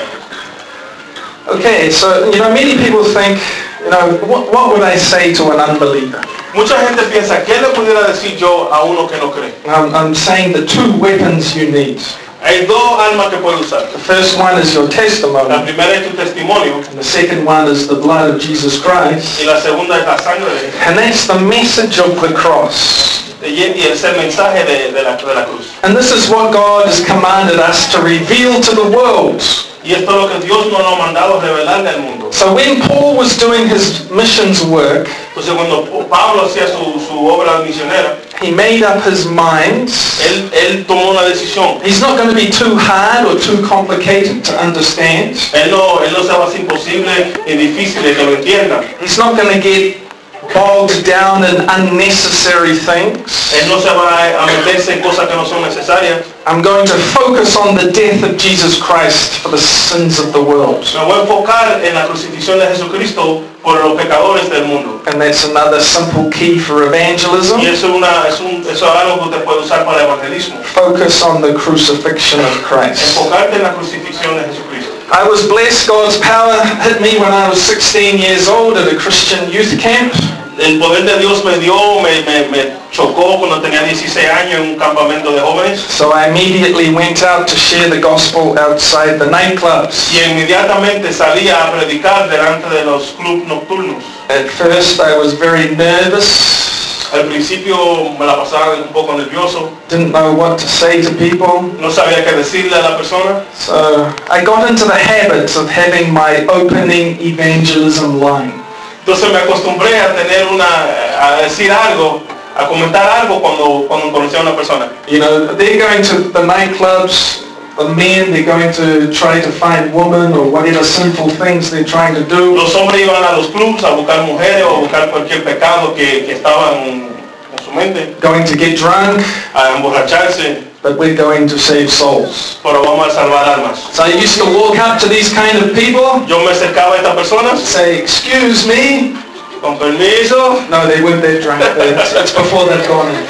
A: Okay, so, many people think, what would I say to an unbeliever?
B: Mucha gente piensa, ¿qué le pudiera decir yo a uno que no cree?
A: I'm saying the two weapons you need.
B: Hay dos armas que puedes usar.
A: The first one is your
B: La
A: testimony,
B: primera es tu testimonio
A: and the second one is the blood of Jesus Christ.
B: y la segunda es la sangre de Jesús.
A: And that's the message of the cross.
B: Y es el mensaje de la cruz.
A: And this is what God has commanded us to reveal to the world.
B: Y esto es lo que Dios nos ha mandado revelarle al mundo.
A: So when Paul was doing his missions work,
B: Entonces cuando Pablo hacía su obra misionera,
A: he made up his mind.
B: él tomó una decisión.
A: He's not going to be too hard or too complicated to understand.
B: Él no se va a hacer imposible y difícil de que lo entiendan.
A: He's not going to get bogged down in unnecessary things.
B: Él no se va a meterse en cosas que no son necesarias.
A: I'm going to focus on the death of Jesus Christ for the sins of the world.
B: Me voy a enfocar en la crucifixión de Jesucristo por los pecadores del mundo.
A: And that's another simple key for evangelism.
B: Y eso es algo que usted puede usar para el evangelismo.
A: Focus on the crucifixion of Christ.
B: Enfocarte en la crucifixión de Jesucristo.
A: I was blessed. God's power hit me when I was 16 years old at a Christian youth camp.
B: El poder de Dios me chocó cuando tenía 16 años en un campamento de jóvenes.
A: So I immediately went out to share the gospel outside the nightclubs.
B: Y inmediatamente salía a predicar delante de los clubes nocturnos.
A: At first I was very nervous.
B: Al principio me la pasaba un poco nervioso.
A: Didn't know what to say to people.
B: No sabía qué decirle a la persona.
A: So I got into the habit of having my opening evangelism line.
B: Entonces me acostumbré a decir algo, a comentar algo cuando conocía a una persona.
A: They're going to the nightclubs, the men, they're going to try to find women or whatever sinful things they're trying to do.
B: Los hombres iban a los clubs a buscar mujeres o a buscar cualquier pecado que estaba en su mente.
A: Going to get drunk,
B: A emborracharse,
A: but we're going to save souls.
B: pero vamos a salvar almas.
A: So I used to walk up to these kind of people,
B: Yo me acercaba a estas personas,
A: say, excuse me.
B: con permiso,
A: No, they weren't that drunk. It's before they've gone in.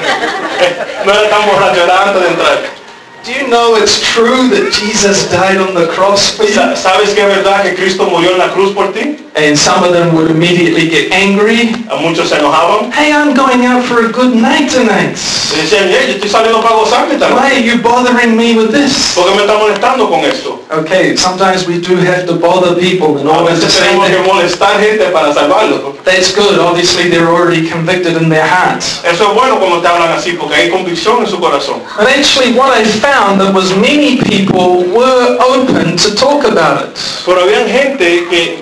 B: no era tan borracho, era antes de entrar.
A: Do you know it's true that Jesus died on the cross for you?
B: ¿Sabes que es verdad que Cristo murió en la cruz por ti?
A: And some of them would immediately get angry.
B: A muchos se enojaban.
A: Hey, I'm going out for a good night tonight.
B: Y decían, yo estoy saliendo para gozarme
A: Why
B: también.
A: are you bothering me with this?
B: ¿Por qué me está molestando con esto?
A: Okay, sometimes we do have to bother people in
B: A
A: order to
B: veces
A: say
B: tenemos que
A: that.
B: molestar gente para salvarlos.
A: That's good. Obviously, they're already convicted in their hearts.
B: Eso es bueno cuando te hablan así, porque hay convicción en su corazón.
A: But actually, what I found that was many people were open to talk about it.
B: Pero habían gente que,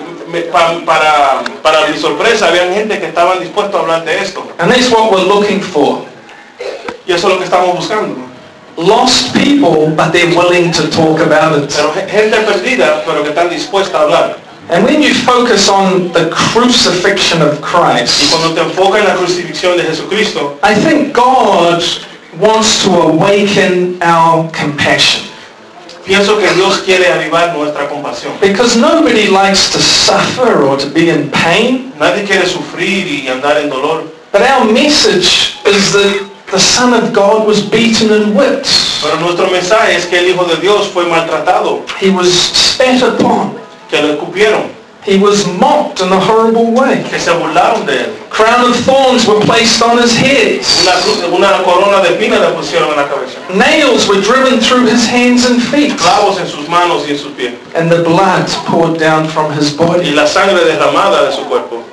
B: para mi sorpresa, habían gente que estaban dispuestos a hablar de esto.
A: And that's what we're looking for.
B: Y eso es lo que estamos buscando.
A: Lost people, but they're willing to talk about it.
B: Pero gente perdida, pero que están dispuestas a hablar.
A: And when you focus on the crucifixion of
B: Y
A: Christ,
B: cuando te enfocas en la crucifixión de Jesucristo,
A: I think God wants to awaken our compassion.
B: pienso que Dios quiere avivar nuestra compasión.
A: Because nobody likes to suffer or to be in pain.
B: Nadie quiere sufrir y andar en dolor.
A: But our message is that the Son of God was beaten and whipped.
B: Pero nuestro mensaje es que el Hijo de Dios fue maltratado,
A: He was spat upon.
B: que lo escupieron,
A: He was mocked in a horrible way.
B: que se burlaron de él.
A: Crown of thorns were placed on his head.
B: Una corona de espinas le pusieron en la cabeza.
A: Nails were driven through his hands and feet.
B: Clavos en sus manos y en sus pies.
A: And the blood poured down from his
B: Y
A: body.
B: la sangre derramada de su cuerpo.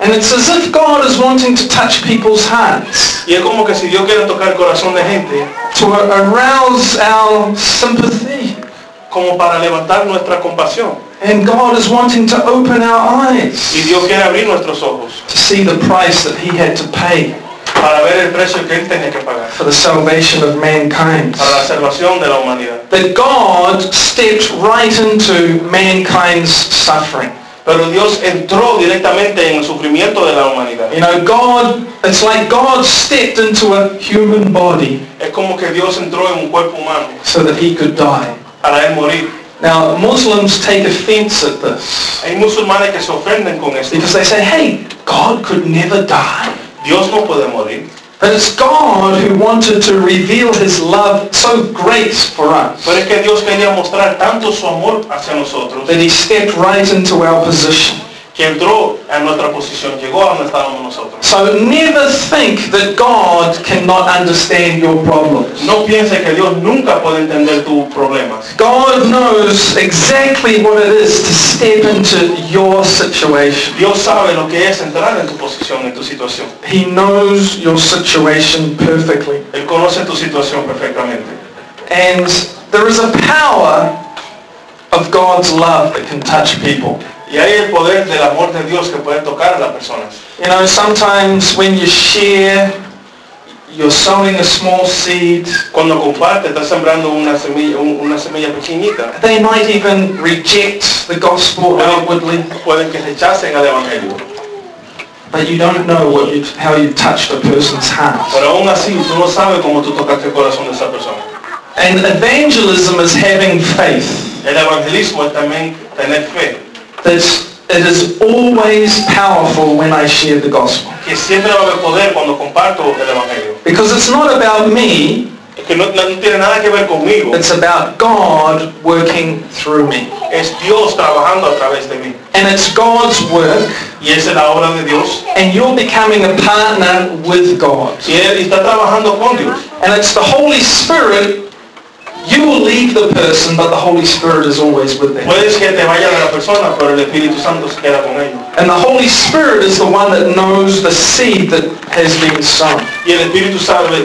A: And it's as if God is wanting to touch people's hearts,
B: Y es como que si Dios quiere tocar el corazón de gente,
A: to arouse our sympathy.
B: como para levantar nuestra compasión.
A: And God is wanting to open our eyes
B: Y Dios quiere abrir nuestros ojos
A: to see the price that he had to pay
B: para ver el precio que Él tenía que pagar
A: for the salvation of mankind.
B: para la salvación de la humanidad.
A: That God stepped right into mankind's suffering.
B: Pero Dios entró directamente en el sufrimiento de la humanidad.
A: You know, it's like God stepped into a human body
B: Es como que Dios entró en un cuerpo humano
A: so that he could die.
B: para Él morir.
A: Now, Muslims take offense at this
B: Hay musulmanes que se ofenden con esto.
A: because they say, hey, God could never die.
B: Dios no puede morir.
A: But it's God who wanted to reveal his love so great for us
B: Pero es que Dios quería mostrar tanto su amor hacia nosotros
A: that he stepped right into our position.
B: que entró a nuestra posición, llegó a donde estábamos nosotros.
A: So never think that God cannot understand your problems.
B: No piense que Dios nunca puede entender tus problemas.
A: God knows exactly what it is to step into your situation.
B: Dios sabe lo que es entrar en tu posición, en tu situación.
A: He knows your situation perfectly.
B: Él conoce tu situación perfectamente.
A: And there is a power of God's love that can touch people.
B: Y hay el poder del amor de Dios que puede tocar a las personas.
A: You know, sometimes when you share, you're sowing a small seed.
B: Cuando compartes, estás sembrando una semilla pequeñita.
A: They might even reject the gospel outwardly,
B: Pueden que rechacen al Evangelio.
A: but you don't know how you touched a person's heart.
B: Pero aún así, tú no sabes cómo tú tocaste el corazón de esa persona.
A: And evangelism is having faith.
B: El evangelismo es también tener fe.
A: That it is always powerful when I share the gospel.
B: Que siempre va a haber poder cuando comparto el Evangelio.
A: Because it's not about me,
B: Es que no tiene nada que ver conmigo.
A: it's about God working through me.
B: Es Dios trabajando a través de mí.
A: And it's God's work,
B: Y esa es la obra de Dios.
A: and you're becoming a partner with God.
B: Y Él está trabajando con Dios.
A: And it's the Holy Spirit. You will leave the person, but the Holy Spirit is always with them.
B: Puedes que te vaya de la persona, pero el Espíritu Santo se queda con ellos.
A: And the Holy Spirit is the one that knows the seed that has been sown.
B: Y el Espíritu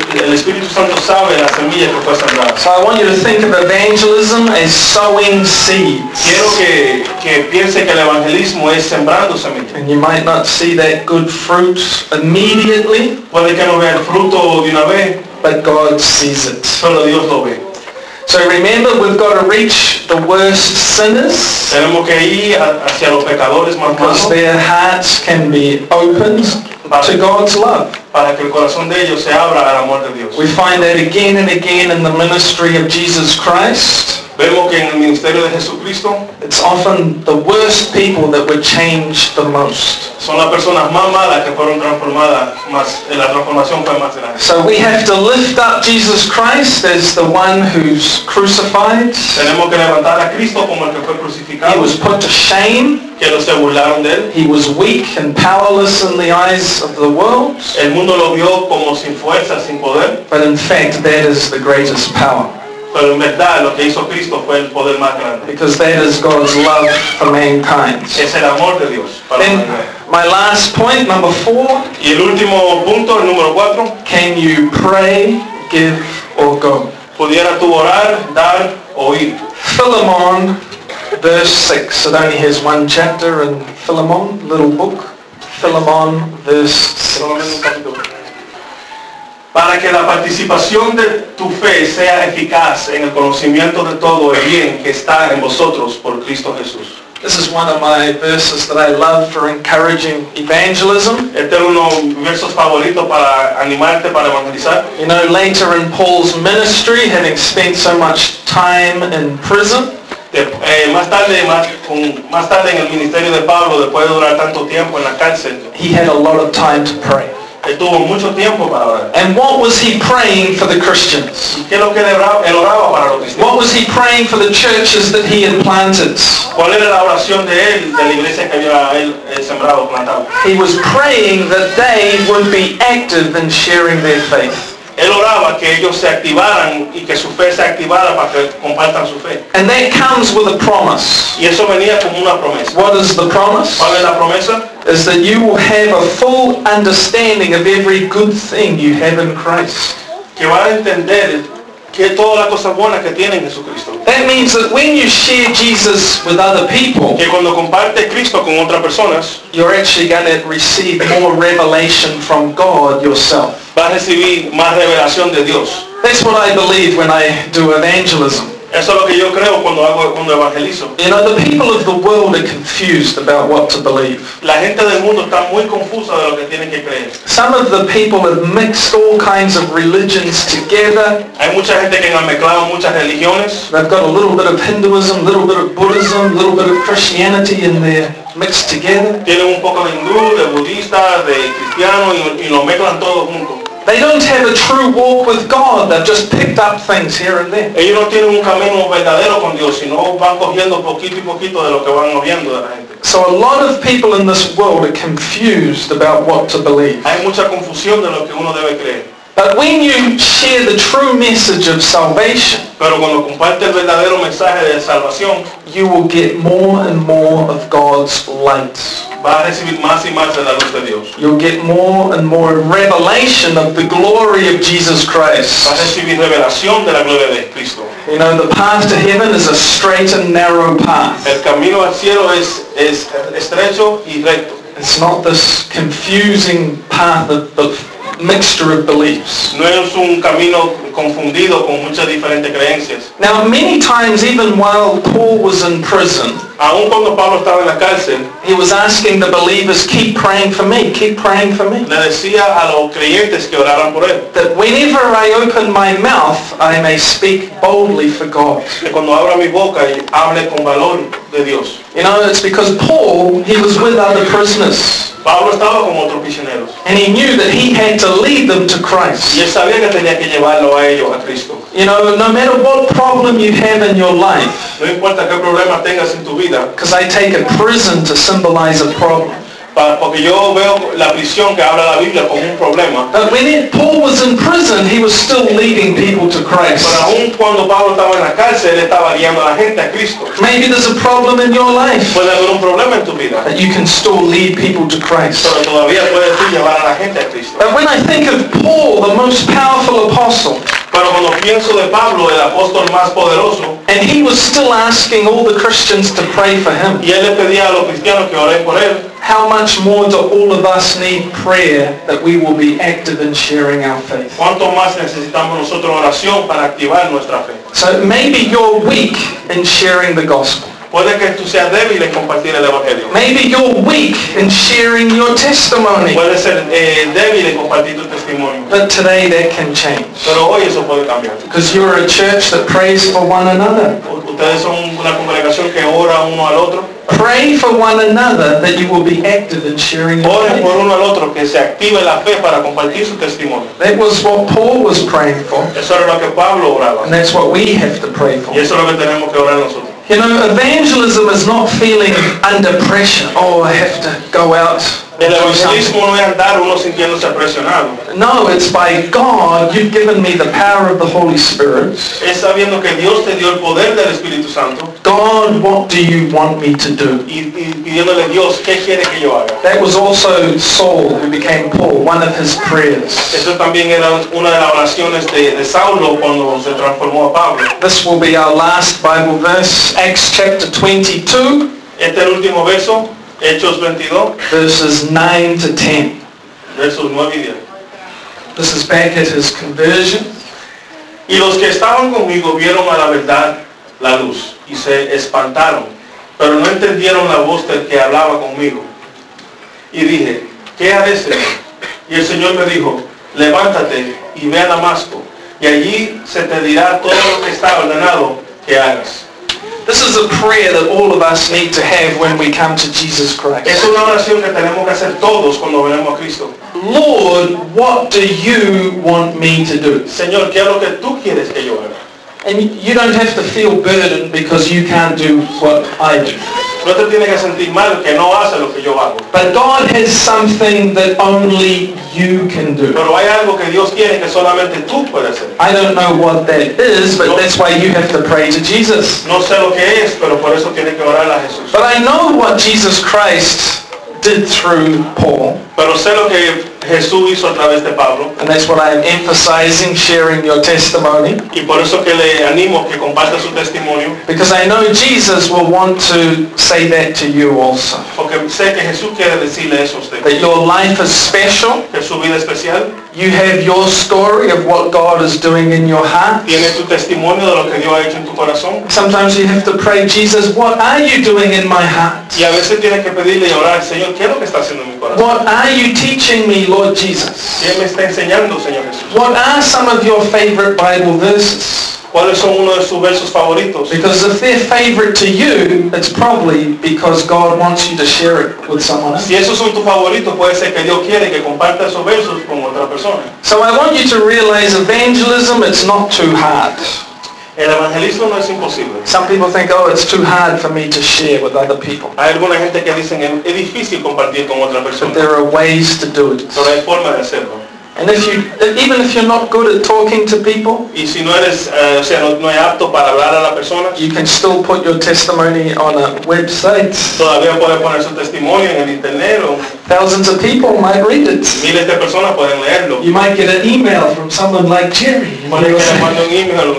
B: Santo sabe la semilla que fue sembrada.
A: So I want you to think of evangelism as sowing seeds.
B: Quiero que piense que el evangelismo es sembrando semillas.
A: And you might not see that good fruit immediately,
B: Puede que no vea el fruto de una vez,
A: but God sees it.
B: pero Dios lo ve.
A: So remember, we've got to reach the worst sinners
B: Tenemos que ir hacia los pecadores más
A: because
B: malos
A: their hearts can be opened to God's love.
B: para que el corazón de ellos se abra al amor de Dios.
A: We find that again and again in the ministry of Jesus Christ.
B: Vemos que en el ministerio de Jesucristo
A: It's often the worst people that were changed the most.
B: son las personas más malas que fueron transformadas más, la transformación fue más grande.
A: So we have to lift up Jesus Christ as the one who's crucified.
B: Tenemos que levantar a Cristo como el que fue
A: He
B: crucificado,
A: was put to shame.
B: que no se burlaron de él.
A: He was weak and powerless in the eyes of the world.
B: El mundo lo vio como sin fuerza, sin poder,
A: But in fact, that is the greatest power.
B: pero en verdad lo que hizo Cristo fue el poder más grande.
A: Because that is God's love for mankind.
B: Es el amor de Dios para la
A: Then
B: humanidad.
A: my last point, number 4.
B: Y el último punto, el número 4,
A: Can you pray, give, or go?
B: pudiera tú orar, dar o ir.
A: Philemon, verse 6. It only has one chapter in Philemon, little book. Philemon, verse 6.
B: Para que la participación de tu fe sea eficaz en el conocimiento de todo el bien que está en vosotros por Cristo Jesús.
A: This is one of my verses that I love for encouraging evangelism.
B: Este es uno de mis versos favoritos para animarte para evangelizar.
A: You know, later in Paul's ministry, having spent so much time in prison,
B: Más tarde en el ministerio de Pablo, después de durar tanto tiempo en la cárcel,
A: he had a lot of time to pray.
B: él tuvo mucho tiempo para orar.
A: And what was he praying for the Christians?
B: ¿Y qué es lo que él oraba para los cristianos?
A: What was he praying for the churches that he had planted?
B: ¿Cuál era la oración de él, de la iglesia que había él sembrado, plantado?
A: He was praying that they would be active in sharing their faith.
B: Él oraba que ellos se activaran y que su fe se activara para que compartan su fe.
A: And that comes with a promise.
B: Y eso venía como una promesa.
A: What is the promise?
B: ¿Cuál es la promesa?
A: is that you will have a full understanding of every good thing you have in Christ.
B: Que va a entender que todas las cosas buenas que tiene en Jesucristo.
A: That means that when you share Jesus with other people,
B: Que cuando comparte Cristo con otras personas,
A: you're actually going to receive more revelation from God yourself.
B: va a recibir más revelación de Dios.
A: That's what I believe when I do evangelism.
B: Eso es lo que yo creo cuando evangelizo.
A: You know, the people of the world are confused about what to believe.
B: La gente del mundo está muy confusa de lo que tienen que creer.
A: Some of the people have mixed all kinds of religions together.
B: Hay mucha gente que han mezclado muchas religiones.
A: They've got a little bit of Hinduism, a little bit of Buddhism, a little bit of Christianity in there mixed together.
B: Tienen un poco de hindú, de budista, de cristiano y lo mezclan todo junto.
A: They don't have a true walk with God. They've just picked up things here and there.
B: Ellos no tienen un camino verdadero con Dios, sino van cogiendo poquito y poquito de lo que van oyendo de la gente.
A: So a lot of people in this world are confused about what to believe.
B: Hay mucha confusión de lo que uno debe creer.
A: But when you share the true message of salvation,
B: Pero cuando comparte el verdadero mensaje de salvación,
A: you will get more and more of God's light.
B: va a recibir más y más de la luz de Dios.
A: You'll get more and more revelation of the glory of Jesus
B: Va a
A: Christ.
B: recibir revelación de la gloria de Cristo.
A: You know, the path to heaven is a straight and narrow path.
B: El camino al cielo es estrecho y recto.
A: It's not this confusing path of mixture of beliefs.
B: No es un camino confundido con muchas diferentes creencias.
A: Now, many times, even while Paul was in prison,
B: Aun cuando Pablo estaba en la cárcel,
A: he was asking the believers, keep praying for me, keep praying for me.
B: le decía a los creyentes que oraran por él.
A: That whenever I open my mouth, I may speak boldly for God.
B: Que cuando abra mi boca y hable con valor de Dios.
A: You know, it's because Paul, he was with other prisoners.
B: Pablo estaba con otros prisioneros.
A: And he knew that he had to lead them to
B: Y
A: Christ.
B: él sabía que tenía que llevarlo a ellos, a Cristo.
A: You know, no matter what problem you have in your life,
B: No importa qué problema tengas en tu vida,
A: because I take a prison to symbolize a problem.
B: porque yo veo la prisión que habla la Biblia como un problema.
A: But when Paul was in prison, he was still leading people to Christ.
B: Pero aún cuando Pablo estaba en la cárcel, él estaba guiando a la gente a Cristo.
A: Maybe there's a problem in your life,
B: Puede haber un problema en tu vida,
A: but you can still lead people to Christ.
B: pero todavía puedes tú llevar a la gente a Cristo.
A: But when I think of Paul, the most powerful apostle,
B: Pero cuando pienso de Pablo, el apóstol más poderoso,
A: and he was still asking all the Christians to pray for him,
B: y él le pedía a los cristianos que oren por él,
A: how much more do all of us need prayer that we will be active in sharing our faith?
B: ¿cuánto más necesitamos nosotros oración para activar nuestra fe?
A: So maybe you're weak in sharing the gospel.
B: Puede que tú seas débil en compartir el evangelio.
A: Maybe you're weak in sharing your testimony.
B: Puede ser débil en compartir tu testimonio.
A: But today that can change.
B: Pero hoy eso puede cambiar.
A: Because you're a church that prays for one another.
B: Ustedes son una congregación que ora uno al otro.
A: Pray for one another that you will be active in sharing your
B: Oren por
A: faith.
B: uno al otro, que se active la fe para compartir su testimonio.
A: That was what Paul was praying for.
B: Eso era lo que Pablo oraba.
A: And that's what we have to pray for.
B: Y eso es lo que tenemos que orar nosotros.
A: You know, evangelism is not feeling under pressure. Oh, I have to go out.
B: El
A: and do something.
B: evangelismo no es andar uno sintiéndose presionado.
A: No, it's by God. You've given me the power of the Holy Spirit.
B: Es sabiendo que Dios te dio el poder del Espíritu Santo
A: God, what do you want me to do?
B: y pidiéndole a Dios, ¿qué quiere que yo haga?
A: That was also Saul, who became Paul, one of his prayers.
B: Eso también era una de las oraciones de Saulo cuando se transformó a Pablo.
A: This will be our last Bible verse, Acts chapter 22,
B: Este es el último verso, Hechos 22,
A: verses 9 to 10.
B: versos 9 y 10.
A: This is back at his conversion.
B: Y los que estaban conmigo vieron a la verdad la luz y se espantaron, pero no entendieron la voz del que hablaba conmigo. Y dije, ¿qué haré, Señor? Y el Señor me dijo, levántate y ve a Damasco, y allí se te dirá todo lo que está ordenado que hagas.
A: This is a prayer that all of us need to have when we come to Jesus
B: Es
A: Christ.
B: una oración que tenemos que hacer todos cuando venimos a Cristo.
A: Lord, what do you want me to do?
B: Señor, ¿qué es lo que tú quieres que yo haga?
A: And you don't have to feel burdened because you can't do what I do.
B: No te tienes que sentir mal que no hace lo que yo hago.
A: But God has something that only you can do.
B: Pero hay algo que Dios quiere que solamente tú puedes hacer.
A: I don't know what that is, but that's why you have to pray to Jesus.
B: No sé lo que es, pero por eso tienes que orar a Jesús.
A: But I know what Jesus Christ did through Paul.
B: Pero sé lo que Jesús hizo a través de Pablo.
A: And that's what I am emphasizing, sharing your testimony.
B: Y por eso que le animo que comparta su testimonio.
A: Because I know Jesus will want to say that to you also.
B: Porque sé que Jesús quiere decirle eso a usted.
A: That your life is special.
B: Que su vida especial.
A: You have your story of what God is doing in your heart.
B: Tienes tu testimonio de lo que Dios ha hecho en tu corazón.
A: Sometimes you have to pray, Jesus, what are you doing in my heart?
B: Y a veces tienes que pedirle y orar, Señor, ¿qué es lo que está haciendo en mi corazón?
A: What are you teaching me, Lord Jesus?
B: ¿Qué me está enseñando, Señor Jesús?
A: What are some of your favorite Bible verses?
B: ¿Cuáles son uno de sus versos favoritos?
A: Because if they're favorite to you, it's probably because God wants you to share it with someone else.
B: Si esos son tus favoritos, puede ser que Dios quiere que comparta esos versos con otra persona.
A: So I want you to realize evangelism, it's not too hard.
B: El evangelismo no es imposible.
A: Some people think, oh, it's too hard for me to share with other people.
B: Hay alguna gente que dicen es difícil compartir con otra
A: But
B: persona.
A: there are ways to do it.
B: Pero hay forma de hacerlo.
A: And even if you're not good at talking to people,
B: Y si no eres, no es apto para hablar a la persona,
A: you can still put your testimony on a website.
B: todavía puede poner su testimonio en el internet o
A: Thousands of people might read it.
B: miles de personas pueden leerlo.
A: You might get an email from someone like Jerry.
B: Puede que le mande un email.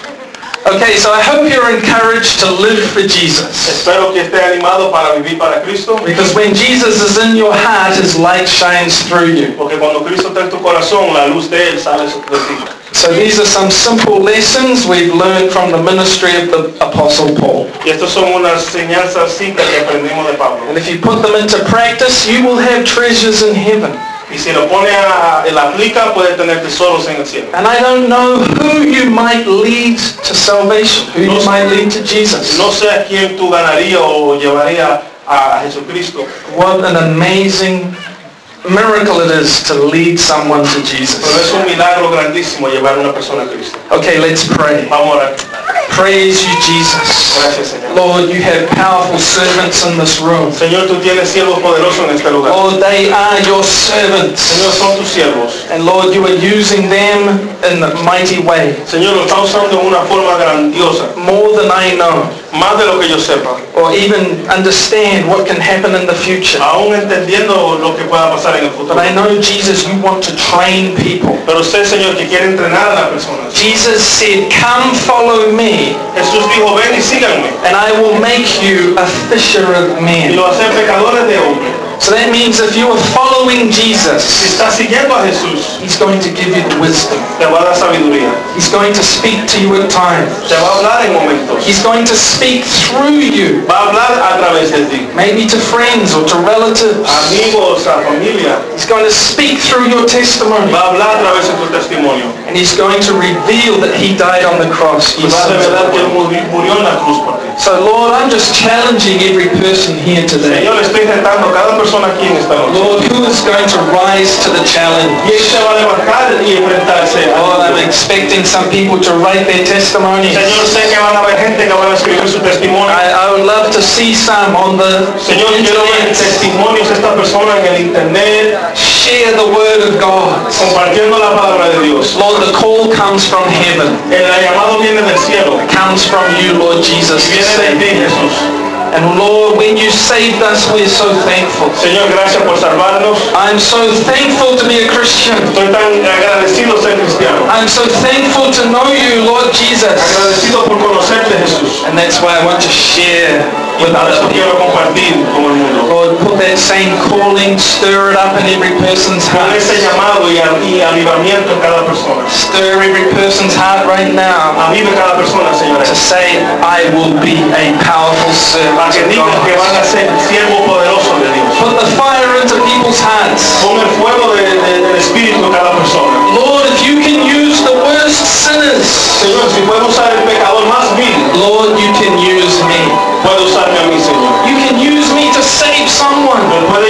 A: Okay, so I hope you're encouraged to live for Jesus.
B: Espero que esté animado para vivir para Cristo.
A: Because when Jesus is in your heart, his light shines through you.
B: Porque cuando Cristo está en tu corazón, la luz de Él sale de ti.
A: So these are some simple lessons we've learned from the ministry of the Apostle Paul.
B: Y estas son unas enseñanzas simples que aprendimos de Pablo.
A: And if you put them into practice, you will have treasures in heaven.
B: Y si lo pone la aplica, puede tener tesoros en el cielo.
A: And I don't know who you might lead to salvation, who you might lead to Jesus.
B: No sé a quién tú ganaría o llevaría a Jesucristo.
A: What an amazing miracle it is to lead someone to Jesus.
B: Pero es un milagro grandísimo llevar a una persona a Cristo.
A: Okay, let's pray.
B: Vamos a orar.
A: Praise you, Jesus.
B: Gracias, Señor.
A: Lord, you have powerful servants in this room.
B: Señor, tú tienes siervos poderosos en este lugar.
A: Lord, they are your servants.
B: Señor, son tus siervos.
A: And Lord, you are using them in a mighty way.
B: Señor, lo está usando en una forma grandiosa.
A: More than I know.
B: Más de lo que yo sepa.
A: Or even understand what can happen in the future.
B: Aún entendiendo lo que pueda pasar en el futuro.
A: But I know, Jesus, you want to train people.
B: Pero sé, Señor, que quiere entrenar a las personas.
A: Jesus said, come follow me,
B: Jesús dijo, ven y síganme.
A: and I will make you a fisher of
B: Y
A: men.
B: lo hacen pecadores de hombres.
A: So that means if you are following
B: Si
A: Jesus,
B: estás siguiendo a Jesús,
A: he's going to give you the wisdom.
B: te va a dar sabiduría.
A: He's going to speak to you at times.
B: Te va a hablar en momentos.
A: He's going to speak through you,
B: Va a hablar a través de ti.
A: maybe to friends or to relatives.
B: Amigos, a familia.
A: He's going to speak through your testimony.
B: Va a hablar a través de tu testimonio.
A: And he's going to reveal that he died on the cross.
B: Y va a revelar que Él murió en la cruz por ti.
A: So Lord, I'm just challenging every person here today.
B: Señor, estoy retando a cada persona aquí en esta noche.
A: Lord, who is going to rise to the challenge?
B: Y Él se va a levantar y enfrentarse.
A: Lord, I'm expecting some people to write their testimonies.
B: Señor, sé que van a haber gente que van a escribir su testimonio.
A: I would love to see some on the
B: Señor, quiero ver
A: internet
B: testimonios de esta persona en el internet,
A: share the word of God.
B: compartiendo la palabra de Dios.
A: Lord, the call comes from heaven.
B: El llamado viene del cielo.
A: It comes from you, Lord Jesus, to
B: Viene de
A: save.
B: ti, Jesús.
A: And Lord, when you saved us, we're so thankful.
B: Señor, gracias por salvarnos.
A: I'm so thankful to be a Christian.
B: Estoy tan agradecido de ser cristiano.
A: I'm so thankful to know you, Lord Jesus.
B: Agradecido por conocerte, Jesús.
A: And that's why I want to share
B: Y
A: with
B: para
A: other
B: eso
A: people.
B: quiero compartir con el mundo.
A: Lord, put that same calling, stir it up in every person's
B: Con
A: heart.
B: ese llamado y avivamiento en cada persona.
A: Stir every person's heart right now
B: Avive cada persona, Señor.
A: to say, I will be a powerful servant
B: Para que
A: of
B: digan que
A: God.
B: van a ser siervos poderosos de Dios.
A: Put the fire into people's hearts.
B: Pon el fuego del Espíritu en cada persona.
A: Lord, if you can use the worst sinners,
B: Señor, si puedo usar el pecador más vil,
A: Lord, you can use me.
B: puede usarme a mí, Señor.
A: You can use me to save someone.
B: Me puede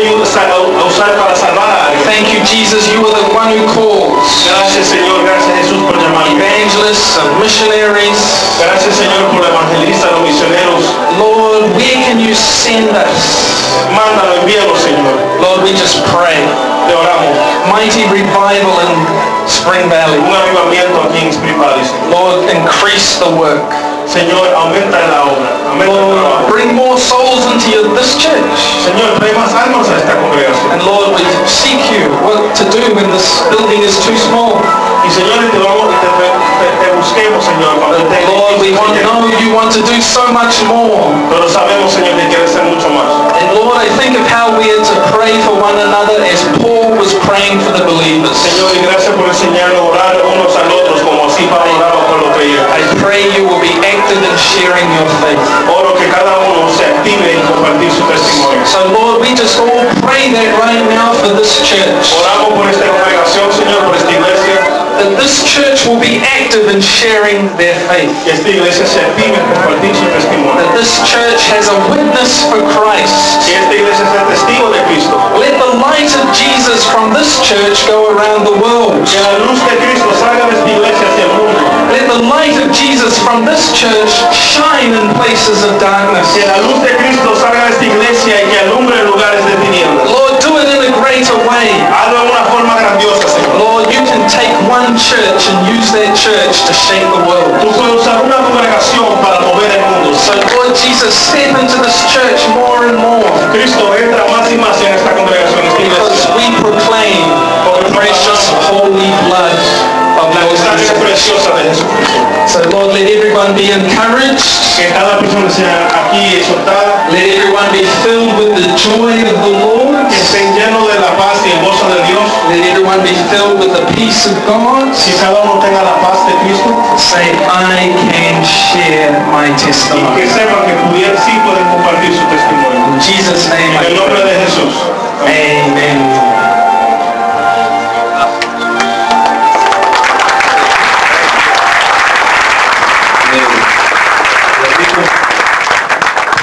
B: usar para salvar a alguien.
A: Thank you, Jesus. You are the one who calls.
B: Gracias, Señor. Gracias, Jesús, por llamarme.
A: Evangelists and missionaries.
B: Gracias, Señor, por la evangelista, los misioneros.
A: Lord, where can you send us?
B: Mándalo, envíalo, Señor.
A: Lord, we just pray.
B: Te oramos.
A: Mighty revival in Spring Valley.
B: Un avivamiento aquí en Spring Valley, Señor.
A: Lord, increase the work.
B: Señor, aumenta la obra, aumenta el
A: Lord,
B: trabajo.
A: bring more souls into this church.
B: Señor, trae más almas a esta congregación.
A: And Lord, we seek you what to do when this building is too small.
B: Y Señor, te busquemos, Señor, cuando te
A: Lord, we know you want to do so much more.
B: pero sabemos, Señor, que quieres hacer mucho más.
A: And Lord, I think of how we are to pray for one another as Paul was praying for the believers.
B: Señor, y gracias por enseñarnos a orar unos al otros como así Pablo oraba por los creyentes.
A: I pray you will be active in sharing your faith.
B: Oro que cada uno se active en compartir su testimonio.
A: So Lord, we just all pray that right now for this church.
B: Oramos por esta congregación, Señor, por esta iglesia.
A: That this church will be active in sharing their faith.
B: Que esta iglesia se active en compartir su testimonio.
A: That this church has a witness for Christ.
B: Que esta iglesia sea testigo de Cristo.
A: Let the light of Jesus from this church go around the world.
B: Que la luz de Cristo salga de esta iglesia hacia el mundo.
A: Let the light of Jesus from this church shine in places of darkness.
B: Que la luz de Cristo salga de esta iglesia y que alumbre en lugares de tinieblas.
A: Lord, do it in a greater way.
B: Hazlo en una forma grandiosa, Señor.
A: Lord, you can take one church and use that church to shape the world.
B: Tú puedes usar una congregación para mover el mundo.
A: So Lord Jesus, step into this church more and more.
B: Cristo entra más y más en esta congregación, en esta
A: Because
B: iglesia.
A: we proclaim the precious holy blood of
B: La
A: Lord
B: sangre
A: Jesus.
B: preciosa de Jesucristo.
A: So Lord, let everyone be encouraged.
B: Que cada persona sea aquí exhortada.
A: Let everyone be filled with the joy of the Lord.
B: Que estén llenos de la paz y el gozo de Dios.
A: Let everyone be filled with the peace of God.
B: Que cada uno tenga la paz de Cristo.
A: Say, I can share my
B: Y que
A: testimony.
B: sepan que sí pueden compartir su testimonio.
A: In Jesus' name
B: En
A: I
B: el nombre
A: pray.
B: de Jesús.
A: Amen.